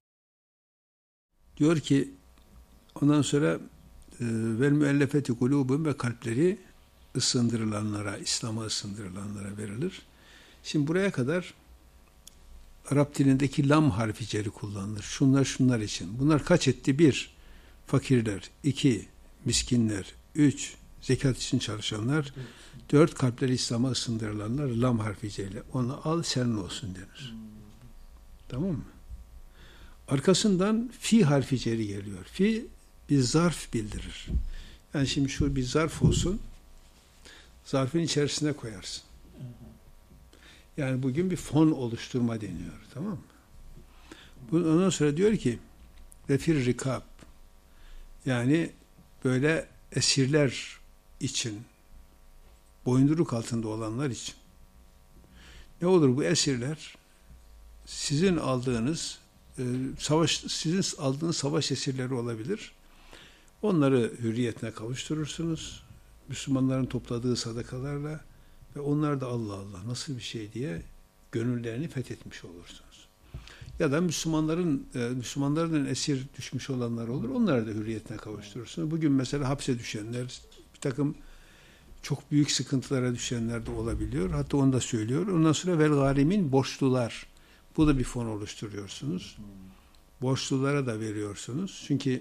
Diyor ki ondan sonra vel müellefeti kulubun ve kalpleri ısındırılanlara, İslam'a ısındırılanlara verilir. Şimdi buraya kadar Arap dilindeki lam harfi ceri kullanılır. Şunlar şunlar için. Bunlar kaç etti? Bir, fakirler. İki, miskinler. Üç, zekat için çalışanlar. Dört, kalpleri İslam'a ısındırılanlar. Lam harfi ceri. Onu al senin olsun denir. Tamam mı? Arkasından fi harfi ceri geliyor. Fi bir zarf bildirir. Yani şimdi şu bir zarf olsun, zarfın içerisine koyarsın. Yani bugün bir fon oluşturma deniyor. Tamam mı? Ondan sonra diyor ki ve fir rikab, yani böyle esirler için, boyunduruk altında olanlar için. Ne olur bu esirler? Sizin aldığınız e, savaş, sizin aldığınız savaş esirleri olabilir. Onları hürriyetine kavuşturursunuz. Müslümanların topladığı sadakalarla ve onlar da Allah Allah nasıl bir şey diye gönüllerini fethetmiş olursunuz. Ya da Müslümanların e, Müslümanların esir düşmüş olanlar olur. Onları da hürriyetine kavuşturursunuz. Bugün mesela hapse düşenler, bir takım çok büyük sıkıntılara düşenler de olabiliyor. Hatta onu da söylüyor. Ondan sonra vel garimin, borçlular. Bu da bir fon oluşturuyorsunuz. Borçlulara da veriyorsunuz. Çünkü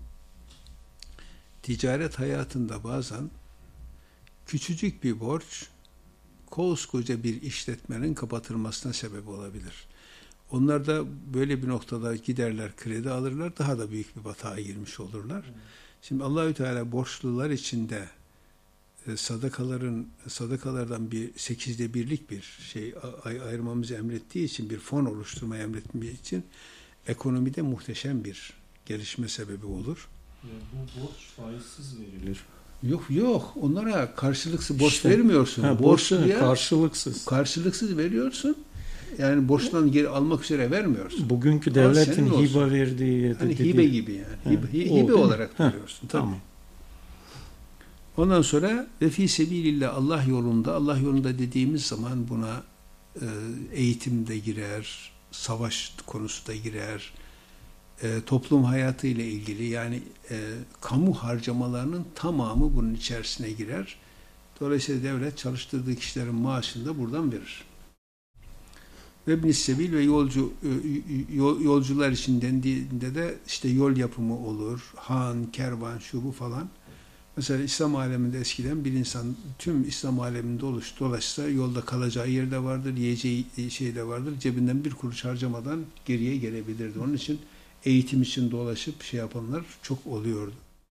ticaret hayatında bazen küçücük bir borç koskoca bir işletmenin kapatılmasına sebep olabilir. Onlar da böyle bir noktada giderler, kredi alırlar, daha da büyük bir batağa girmiş olurlar. Şimdi Allahü Teala borçlular içinde sadakaların sadakalardan bir sekizde birlik bir şey ay, ayırmamızı emrettiği için, bir fon oluşturmayı emrettiği için ekonomide muhteşem bir gelişme sebebi olur. Ya bu borç faizsiz verilir. Yok yok, onlara karşılıksız borç İşte, vermiyorsun. Ha, Borçluya karşılıksız. Karşılıksız veriyorsun. Yani borçtan geri almak üzere vermiyorsun. Bugünkü devletin hibe verdiği hani hibe gibi yani. Hibe, He, hibe o, olarak he, veriyorsun. Tabii. Tamam. Ondan sonra ve fî sebîlillah, Allah yolunda, Allah yolunda dediğimiz zaman buna e, eğitim de girer, savaş konusu da girer, e, toplum hayatı ile ilgili, yani e, kamu harcamalarının tamamı bunun içerisine girer. Dolayısıyla devlet çalıştırdığı kişilerin maaşını da buradan verir. Ve ibn-i sebil ve yolcu yol, yolcular için dendiğinde de işte yol yapımı olur, han, kervan, şu bu falan. Mesela İslam aleminde eskiden bir insan tüm İslam aleminde oluş, dolaşsa yolda kalacağı yer de vardır, yiyeceği şey de vardır. Cebinden bir kuruş harcamadan geriye gelebilirdi. Onun için eğitim için dolaşıp şey yapanlar çok oluyordu.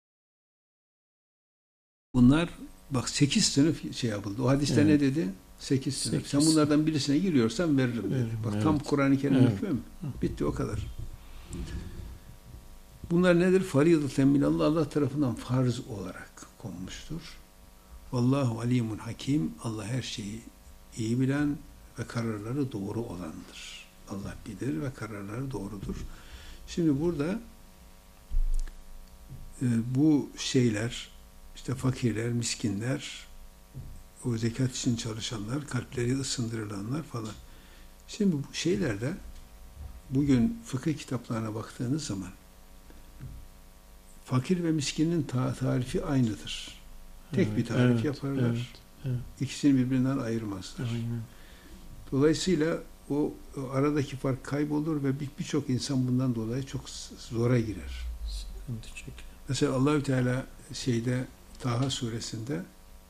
Bunlar bak sekiz sınıf şey yapıldı. O hadiste evet. Ne dedi? Sekiz sınıf. Sekiz. Sen bunlardan birisine giriyorsan veririm dedi. Veririm, bak evet. Tam Kur'an-ı Kerim evet. Hükmü mü? Bitti o kadar. Bunlar nedir? Faridaten minallah, Allah tarafından farz olarak konmuştur. Vallahu alimun hakim. Allah her şeyi iyi bilen ve kararları doğru olandır. Allah bilir ve kararları doğrudur. Şimdi burada e, bu şeyler, işte fakirler, miskinler, o zekat için çalışanlar, kalpleri ısındırılanlar falan. Şimdi bu şeylerde bugün fıkıh kitaplarına baktığınız zaman fakir ve miskinin ta- tarifi aynıdır. Tek evet, bir tarif evet, yaparlar. Evet, evet. İkisini birbirinden ayırmazlar. Aynen. Dolayısıyla o, o aradaki fark kaybolur ve birçok insan bundan dolayı çok zora girer. Sıkıntı çeker. Mesela Allahü Teala şeyde Taha suresinde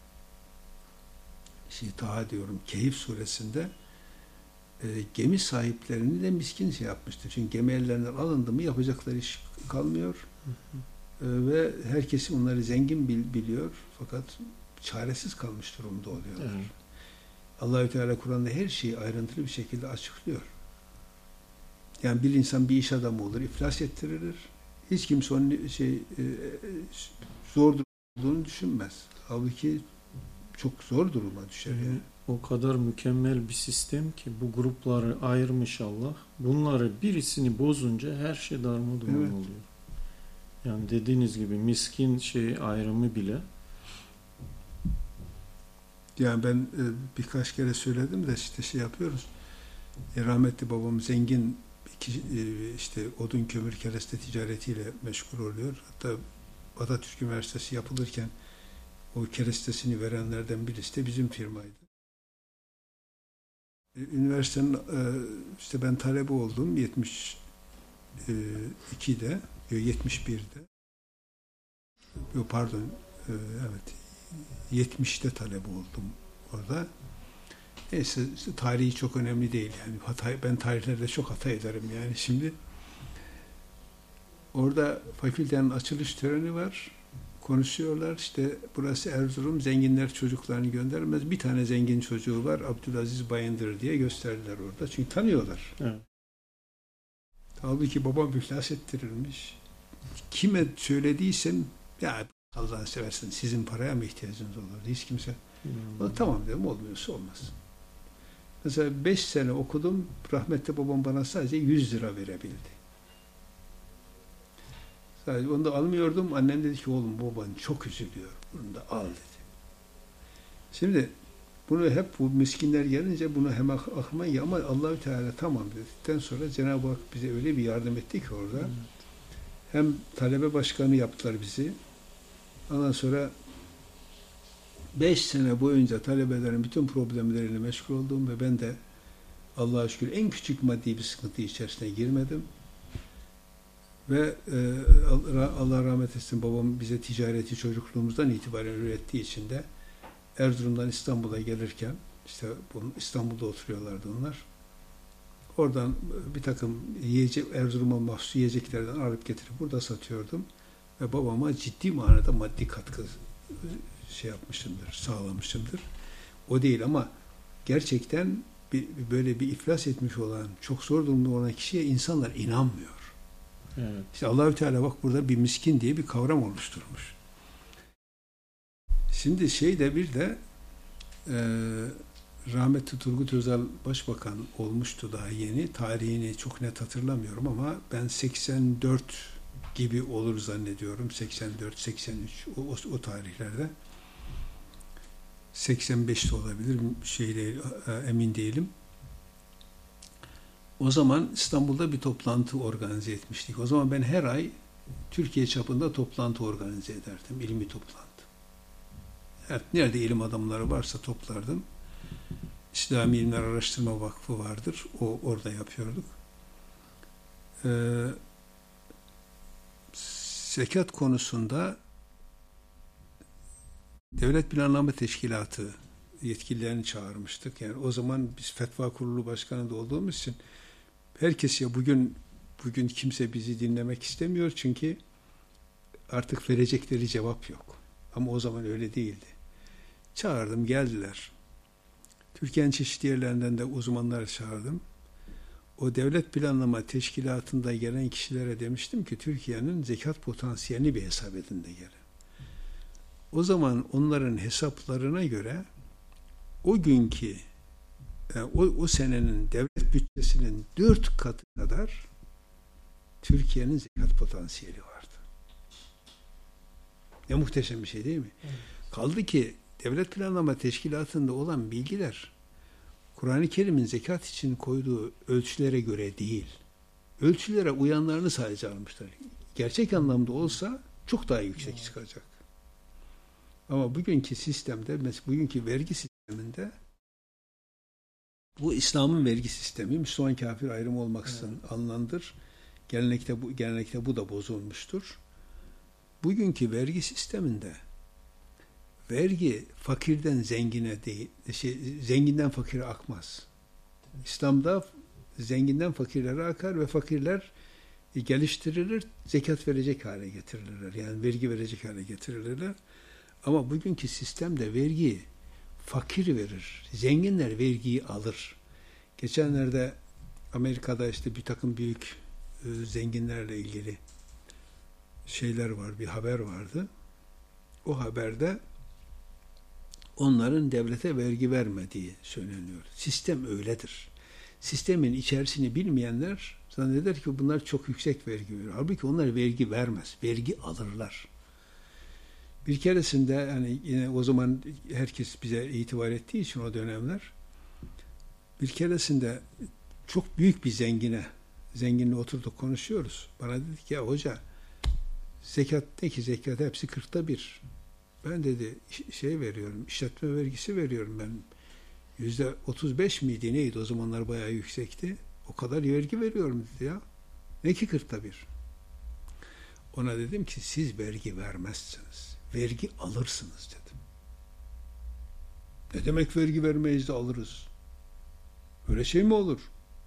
şey Taha diyorum Kehf suresinde e, gemi sahiplerini de miskin şey yapmıştır. Çünkü gemi ellerinden alındı mı yapacakları iş kalmıyor. Hı hı. E, ve herkes onları zengin bil, biliyor fakat çaresiz kalmış durumda oluyorlar. Evet. Allahü Teala Kur'an'da her şeyi ayrıntılı bir şekilde açıklıyor. Yani bir insan bir iş adamı olur, iflas ettirilir. Hiç kimse onun şey e, zor durumunu düşünmez. Halbuki çok zor duruma düşer yani. Yani o kadar mükemmel bir sistem ki bu grupları ayırmış Allah. Bunları birisini bozunca her şey darmadağın Evet. oluyor. Yani dediğiniz gibi miskin şey ayrımı bile. Yani ben e, birkaç kere söyledim de işte şey yapıyoruz. E, rahmetli babam zengin iki, e, işte odun kömür kereste ticaretiyle meşgul oluyor. Hatta Atatürk Üniversitesi yapılırken o kerestesini verenlerden birisi de bizim firmaydı. E, üniversitenin e, işte ben talebe oldum yetmiş ikide, yetmiş birde. Yok pardon, e, evet yetmişte talebe oldum orada. Neyse tarihi çok önemli değil yani. Hata, ben tarihlerde çok hata ederim yani. Şimdi orada fakültenin açılış töreni var. Konuşuyorlar. İşte burası Erzurum. Zenginler çocuklarını göndermez. Bir tane zengin çocuğu var. Abdülaziz Bayındır diye gösterdiler orada. Çünkü tanıyorlar. Evet. Halbuki babam iflas ettirilmiş. Kime söylediysem ya Allah'ını seversen sizin paraya mı ihtiyacınız olur? Hiç kimse. Hmm. Tamam dedim, olmuyorsa olmaz. Mesela beş sene okudum, rahmetli babam bana sadece yüz lira verebildi. Sadece onu da almıyordum. Annem dedi ki oğlum baban çok üzülüyor. Bunu da al dedi. Şimdi bunu hep bu miskinler gelince bunu hem aklıma ya ama Allah-u Teala tamam dedikten sonra Cenab-ı Hak bize öyle bir yardım etti ki orada. Evet. Hem talebe başkanı yaptılar bizi. Ondan sonra beş sene boyunca talebelerin bütün problemleriyle meşgul oldum ve ben de Allah'a şükür en küçük maddi bir sıkıntı içerisine girmedim. Ve e, Allah rahmet etsin babam bize ticareti çocukluğumuzdan itibaren öğrettiği için de Erzurum'dan İstanbul'a gelirken işte İstanbul'da oturuyorlardı onlar. Oradan bir takım yiyecek, Erzurum'a mahsus yiyeceklerden alıp getirip burada satıyordum. Ve babama ciddi manada maddi katkı şey yapmışımdır, sağlamışımdır. O değil ama gerçekten bir, böyle bir iflas etmiş olan, çok zor durumda olan kişiye insanlar inanmıyor. Evet. İşte Allah-u Teala bak burada bir miskin diye bir kavram oluşturmuş. Şimdi şey de bir de e, rahmetli Turgut Özal Başbakan olmuştu daha yeni. Tarihini çok net hatırlamıyorum ama ben seksen dört gibi olur zannediyorum. seksen dört seksen üç o, o, o tarihlerde. seksen beş de olabilir. Şey değil, emin değilim. O zaman İstanbul'da bir toplantı organize etmiştik. O zaman ben her ay Türkiye çapında toplantı organize ederdim. İlmi toplantı. Evet, nerede ilim adamları varsa toplardım. İslami İlimler Araştırma Vakfı vardır. O orada yapıyorduk. Ee, zekat konusunda Devlet Planlama Teşkilatı yetkililerini çağırmıştık. Yani o zaman biz Fetva Kurulu Başkanı da olduğumuz için herkes ya bugün bugün kimse bizi dinlemek istemiyor çünkü artık verecekleri cevap yok. Ama o zaman öyle değildi. Çağırdım, geldiler. Türkiye'nin çeşitli yerlerinden de uzmanları çağırdım. O devlet planlama teşkilatında gelen kişilere demiştim ki Türkiye'nin zekat potansiyelini bir hesap edin de gelin. O zaman onların hesaplarına göre o günkü yani o, o senenin devlet bütçesinin dört katı kadar Türkiye'nin zekat potansiyeli vardı. Ne muhteşem bir şey değil mi? Evet. Kaldı ki devlet planlama teşkilatında olan bilgiler Kur'an-ı Kerim'in zekat için koyduğu ölçülere göre değil. Ölçülere uyanlarını sadece almışlar. Gerçek anlamda olsa çok daha yüksek çıkacak. Ama bugünkü sistemde, mesela bugünkü vergi sisteminde bu İslam'ın vergi sistemi, Müslüman kafir ayrımı olmaksızın evet. alınandır. Gelenekte bu, gelenekte bu da bozulmuştur. Bugünkü vergi sisteminde vergi fakirden zengine değil, şey, zenginden fakire akmaz. İslam'da zenginden fakirlere akar ve fakirler geliştirilir, zekat verecek hale getirilirler. Yani vergi verecek hale getirilirler. Ama bugünkü sistemde vergi fakir verir. Zenginler vergiyi alır. Geçenlerde Amerika'da işte bir takım büyük e, zenginlerle ilgili şeyler var, bir haber vardı. O haberde onların devlete vergi vermediği söyleniyor. Sistem öyledir. Sistemin içerisini bilmeyenler zanneder ki bunlar çok yüksek vergi veriyor. Halbuki onlar vergi vermez. Vergi alırlar. Bir keresinde yani yine o zaman herkes bize itibar ettiği için o dönemler bir keresinde çok büyük bir zengine zenginle oturduk konuşuyoruz. Bana dedi ki ya hoca zekat ne ki zekat hepsi kırkta bir. Ben dedi şey veriyorum, işletme vergisi veriyorum ben. Yüzde otuz beş miydi neydi o zamanlar bayağı yüksekti. O kadar vergi veriyorum dedi ya. Ne ki kırkta bir. Ona dedim ki siz vergi vermezsiniz. Vergi alırsınız dedim. Ne demek vergi vermeyiz de alırız? Öyle şey mi olur?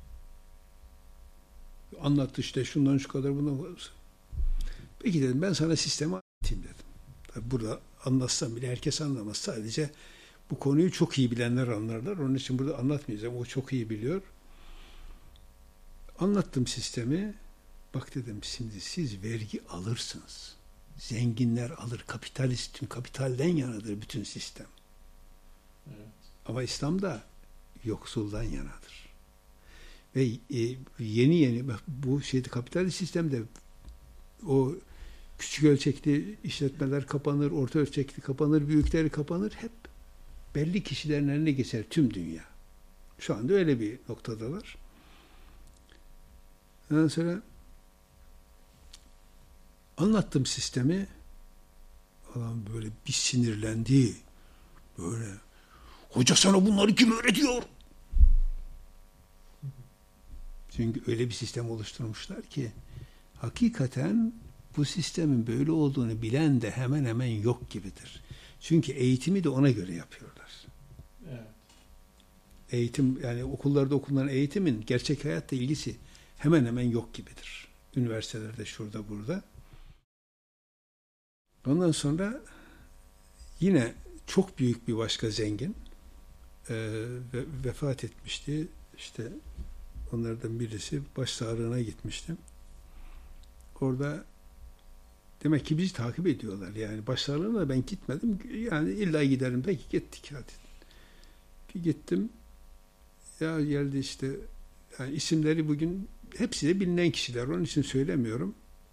Anlattı işte şundan şu kadar bundan kadar. Peki dedim ben sana sistemi anlatayım dedim. Tabii burada anlatsam bile herkes anlamaz. Sadece bu konuyu çok iyi bilenler anlarlar. Onun için burada anlatmayacağım. O çok iyi biliyor. Anlattım sistemi. Bak dedim şimdi siz vergi alırsınız. Zenginler alır. Kapitalistin kapitalden yanadır bütün sistem. Evet. Ama İslam'da yoksuldan yanadır. Ve e, yeni yeni bu şeyde kapitalist sistemde o küçük ölçekli işletmeler kapanır, orta ölçekli kapanır, büyükleri kapanır. Hep belli kişilerin eline geçer tüm dünya. Şu anda öyle bir noktadalar. Ondan sonra anlattım sistemi. Adam böyle bir sinirlendi. Böyle hoca sana bunları kim öğretiyor? Çünkü öyle bir sistem oluşturmuşlar ki hakikaten bu sistemin böyle olduğunu bilen de hemen hemen yok gibidir. Çünkü eğitimi de ona göre yapıyorlar. Evet. Eğitim yani okullarda okunan eğitimin gerçek hayatla ilgisi hemen hemen yok gibidir. Üniversitelerde şurada burada. Ondan sonra yine çok büyük bir başka zengin e, ve, vefat etmişti. İşte onlardan birisi baş sağlığına gitmiştim. Orada demek ki bizi takip ediyorlar. Yani baş sağlığına da ben gitmedim. Yani illa giderim. Peki gittik hadi. Gittim. Ya geldi işte yani isimleri bugün hepsi de bilinen kişiler. Onun için söylemiyorum.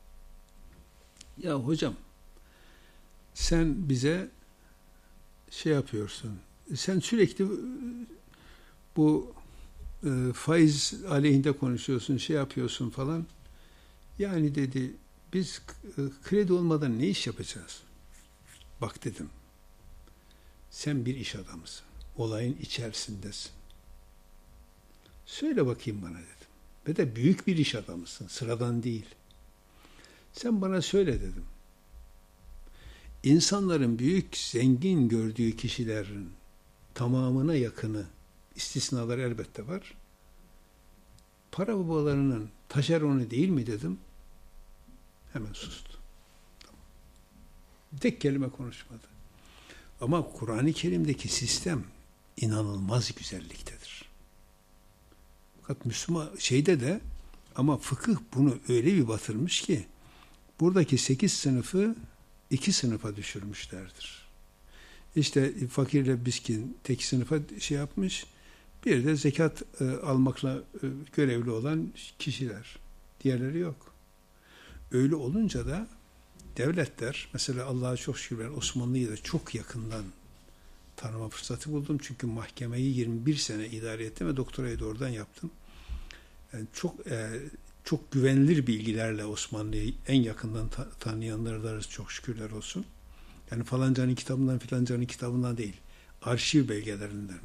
Ya hocam sen bize şey yapıyorsun. Sen sürekli bu e, faiz aleyhinde konuşuyorsun, şey yapıyorsun falan. Yani dedi biz kredi olmadan ne iş yapacağız? Bak dedim. Sen bir iş adamısın. Olayın içerisindesin. Söyle bakayım bana dedim. Ve de büyük bir iş adamısın. Sıradan değil. Sen bana söyle dedim. İnsanların büyük, zengin gördüğü kişilerin tamamına yakını, istisnalar elbette var. Para babalarının taşeronu değil mi dedim. Hemen sustu. Tamam. Tek kelime konuşmadı. Ama Kur'an-ı Kerim'deki sistem inanılmaz güzelliktedir. Fakat Müslüman şeyde de ama fıkıh bunu öyle bir batırmış ki buradaki sekiz sınıfı iki sınıfa düşürmüşlerdir. İşte fakirle miskin tek sınıfa şey yapmış, bir de zekat e, almakla e, görevli olan kişiler. Diğerleri yok. Öyle olunca da devletler, mesela Allah'a çok şükür ben Osmanlı'yı da çok yakından tanıma fırsatı buldum. Çünkü mahkemeyi yirmi bir sene idare ettim ve doktorayı da oradan yaptım. Yani çok e, çok güvenilir bilgilerle Osmanlı'yı en yakından ta- tanıyanlar da arası çok şükürler olsun. Yani falancanın kitabından filancanın kitabından değil. Arşiv belgelerinden.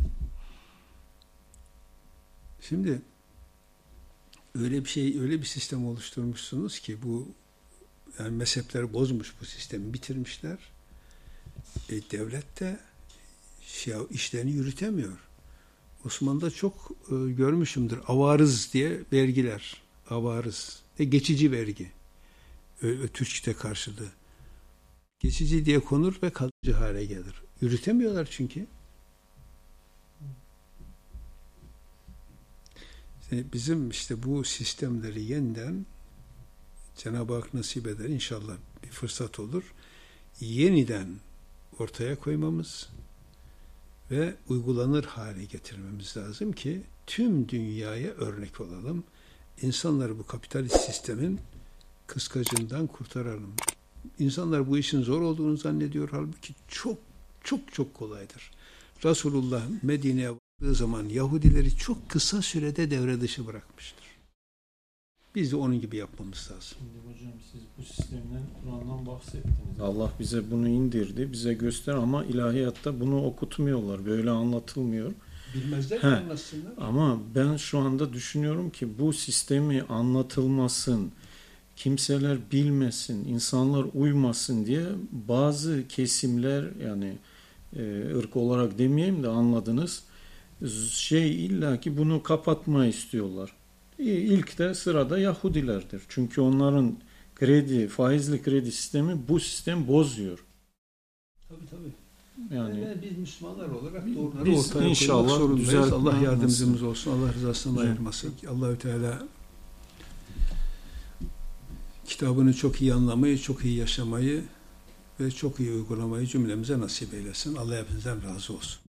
Şimdi öyle bir şey, öyle bir sistem oluşturmuşsunuz ki bu yani mezhepleri bozmuş bu sistemi bitirmişler. E, devlet de şey, işlerini yürütemiyor. Osmanlı'da çok e, görmüşümdür. Avarız diye vergiler. Avarız. E, geçici vergi. Ö, ö, Türkçe'de karşılığı. Geçici diye konur ve kalıcı hale gelir. Yürütemiyorlar çünkü. İşte bizim işte bu sistemleri yeniden Cenab-ı Hak nasip eder inşallah bir fırsat olur. Yeniden ortaya koymamız ve uygulanır hale getirmemiz lazım ki tüm dünyaya örnek olalım. İnsanları bu kapitalist sistemin kıskacından kurtaralım. İnsanlar bu işin zor olduğunu zannediyor. Halbuki çok çok çok kolaydır. Resulullah Medine'ye vardığı zaman Yahudileri çok kısa sürede devre dışı bırakmıştır. Biz de onun gibi yapmamız lazım. Şimdi hocam siz bu sistemden, Kur'an'dan bahsettiniz. Allah bize bunu indirdi, bize göster ama ilahiyatta bunu okutmuyorlar. Böyle anlatılmıyor. Bilmezler He, anlatsınlar. ama ben şu anda düşünüyorum ki bu sistemi anlatılmasın, kimseler bilmesin, insanlar uymasın diye bazı kesimler, yani e, ırk olarak demeyeyim de anladınız, şey illaki bunu kapatmayı istiyorlar. İlk de sırada Yahudilerdir. Çünkü onların kredi, faizli kredi sistemi bu sistem bozuyor. Tabii tabii. Yani, yani biz Müslümanlar olarak doğruları biz ortaya inşallah koymak zorundayız. düzeltme Allah yardımcımız nasıl? olsun. Allah rızasından ayırmasın. Allahü Teala kitabını çok iyi anlamayı, çok iyi yaşamayı ve çok iyi uygulamayı cümlemize nasip eylesin. Allah hepinizden razı olsun.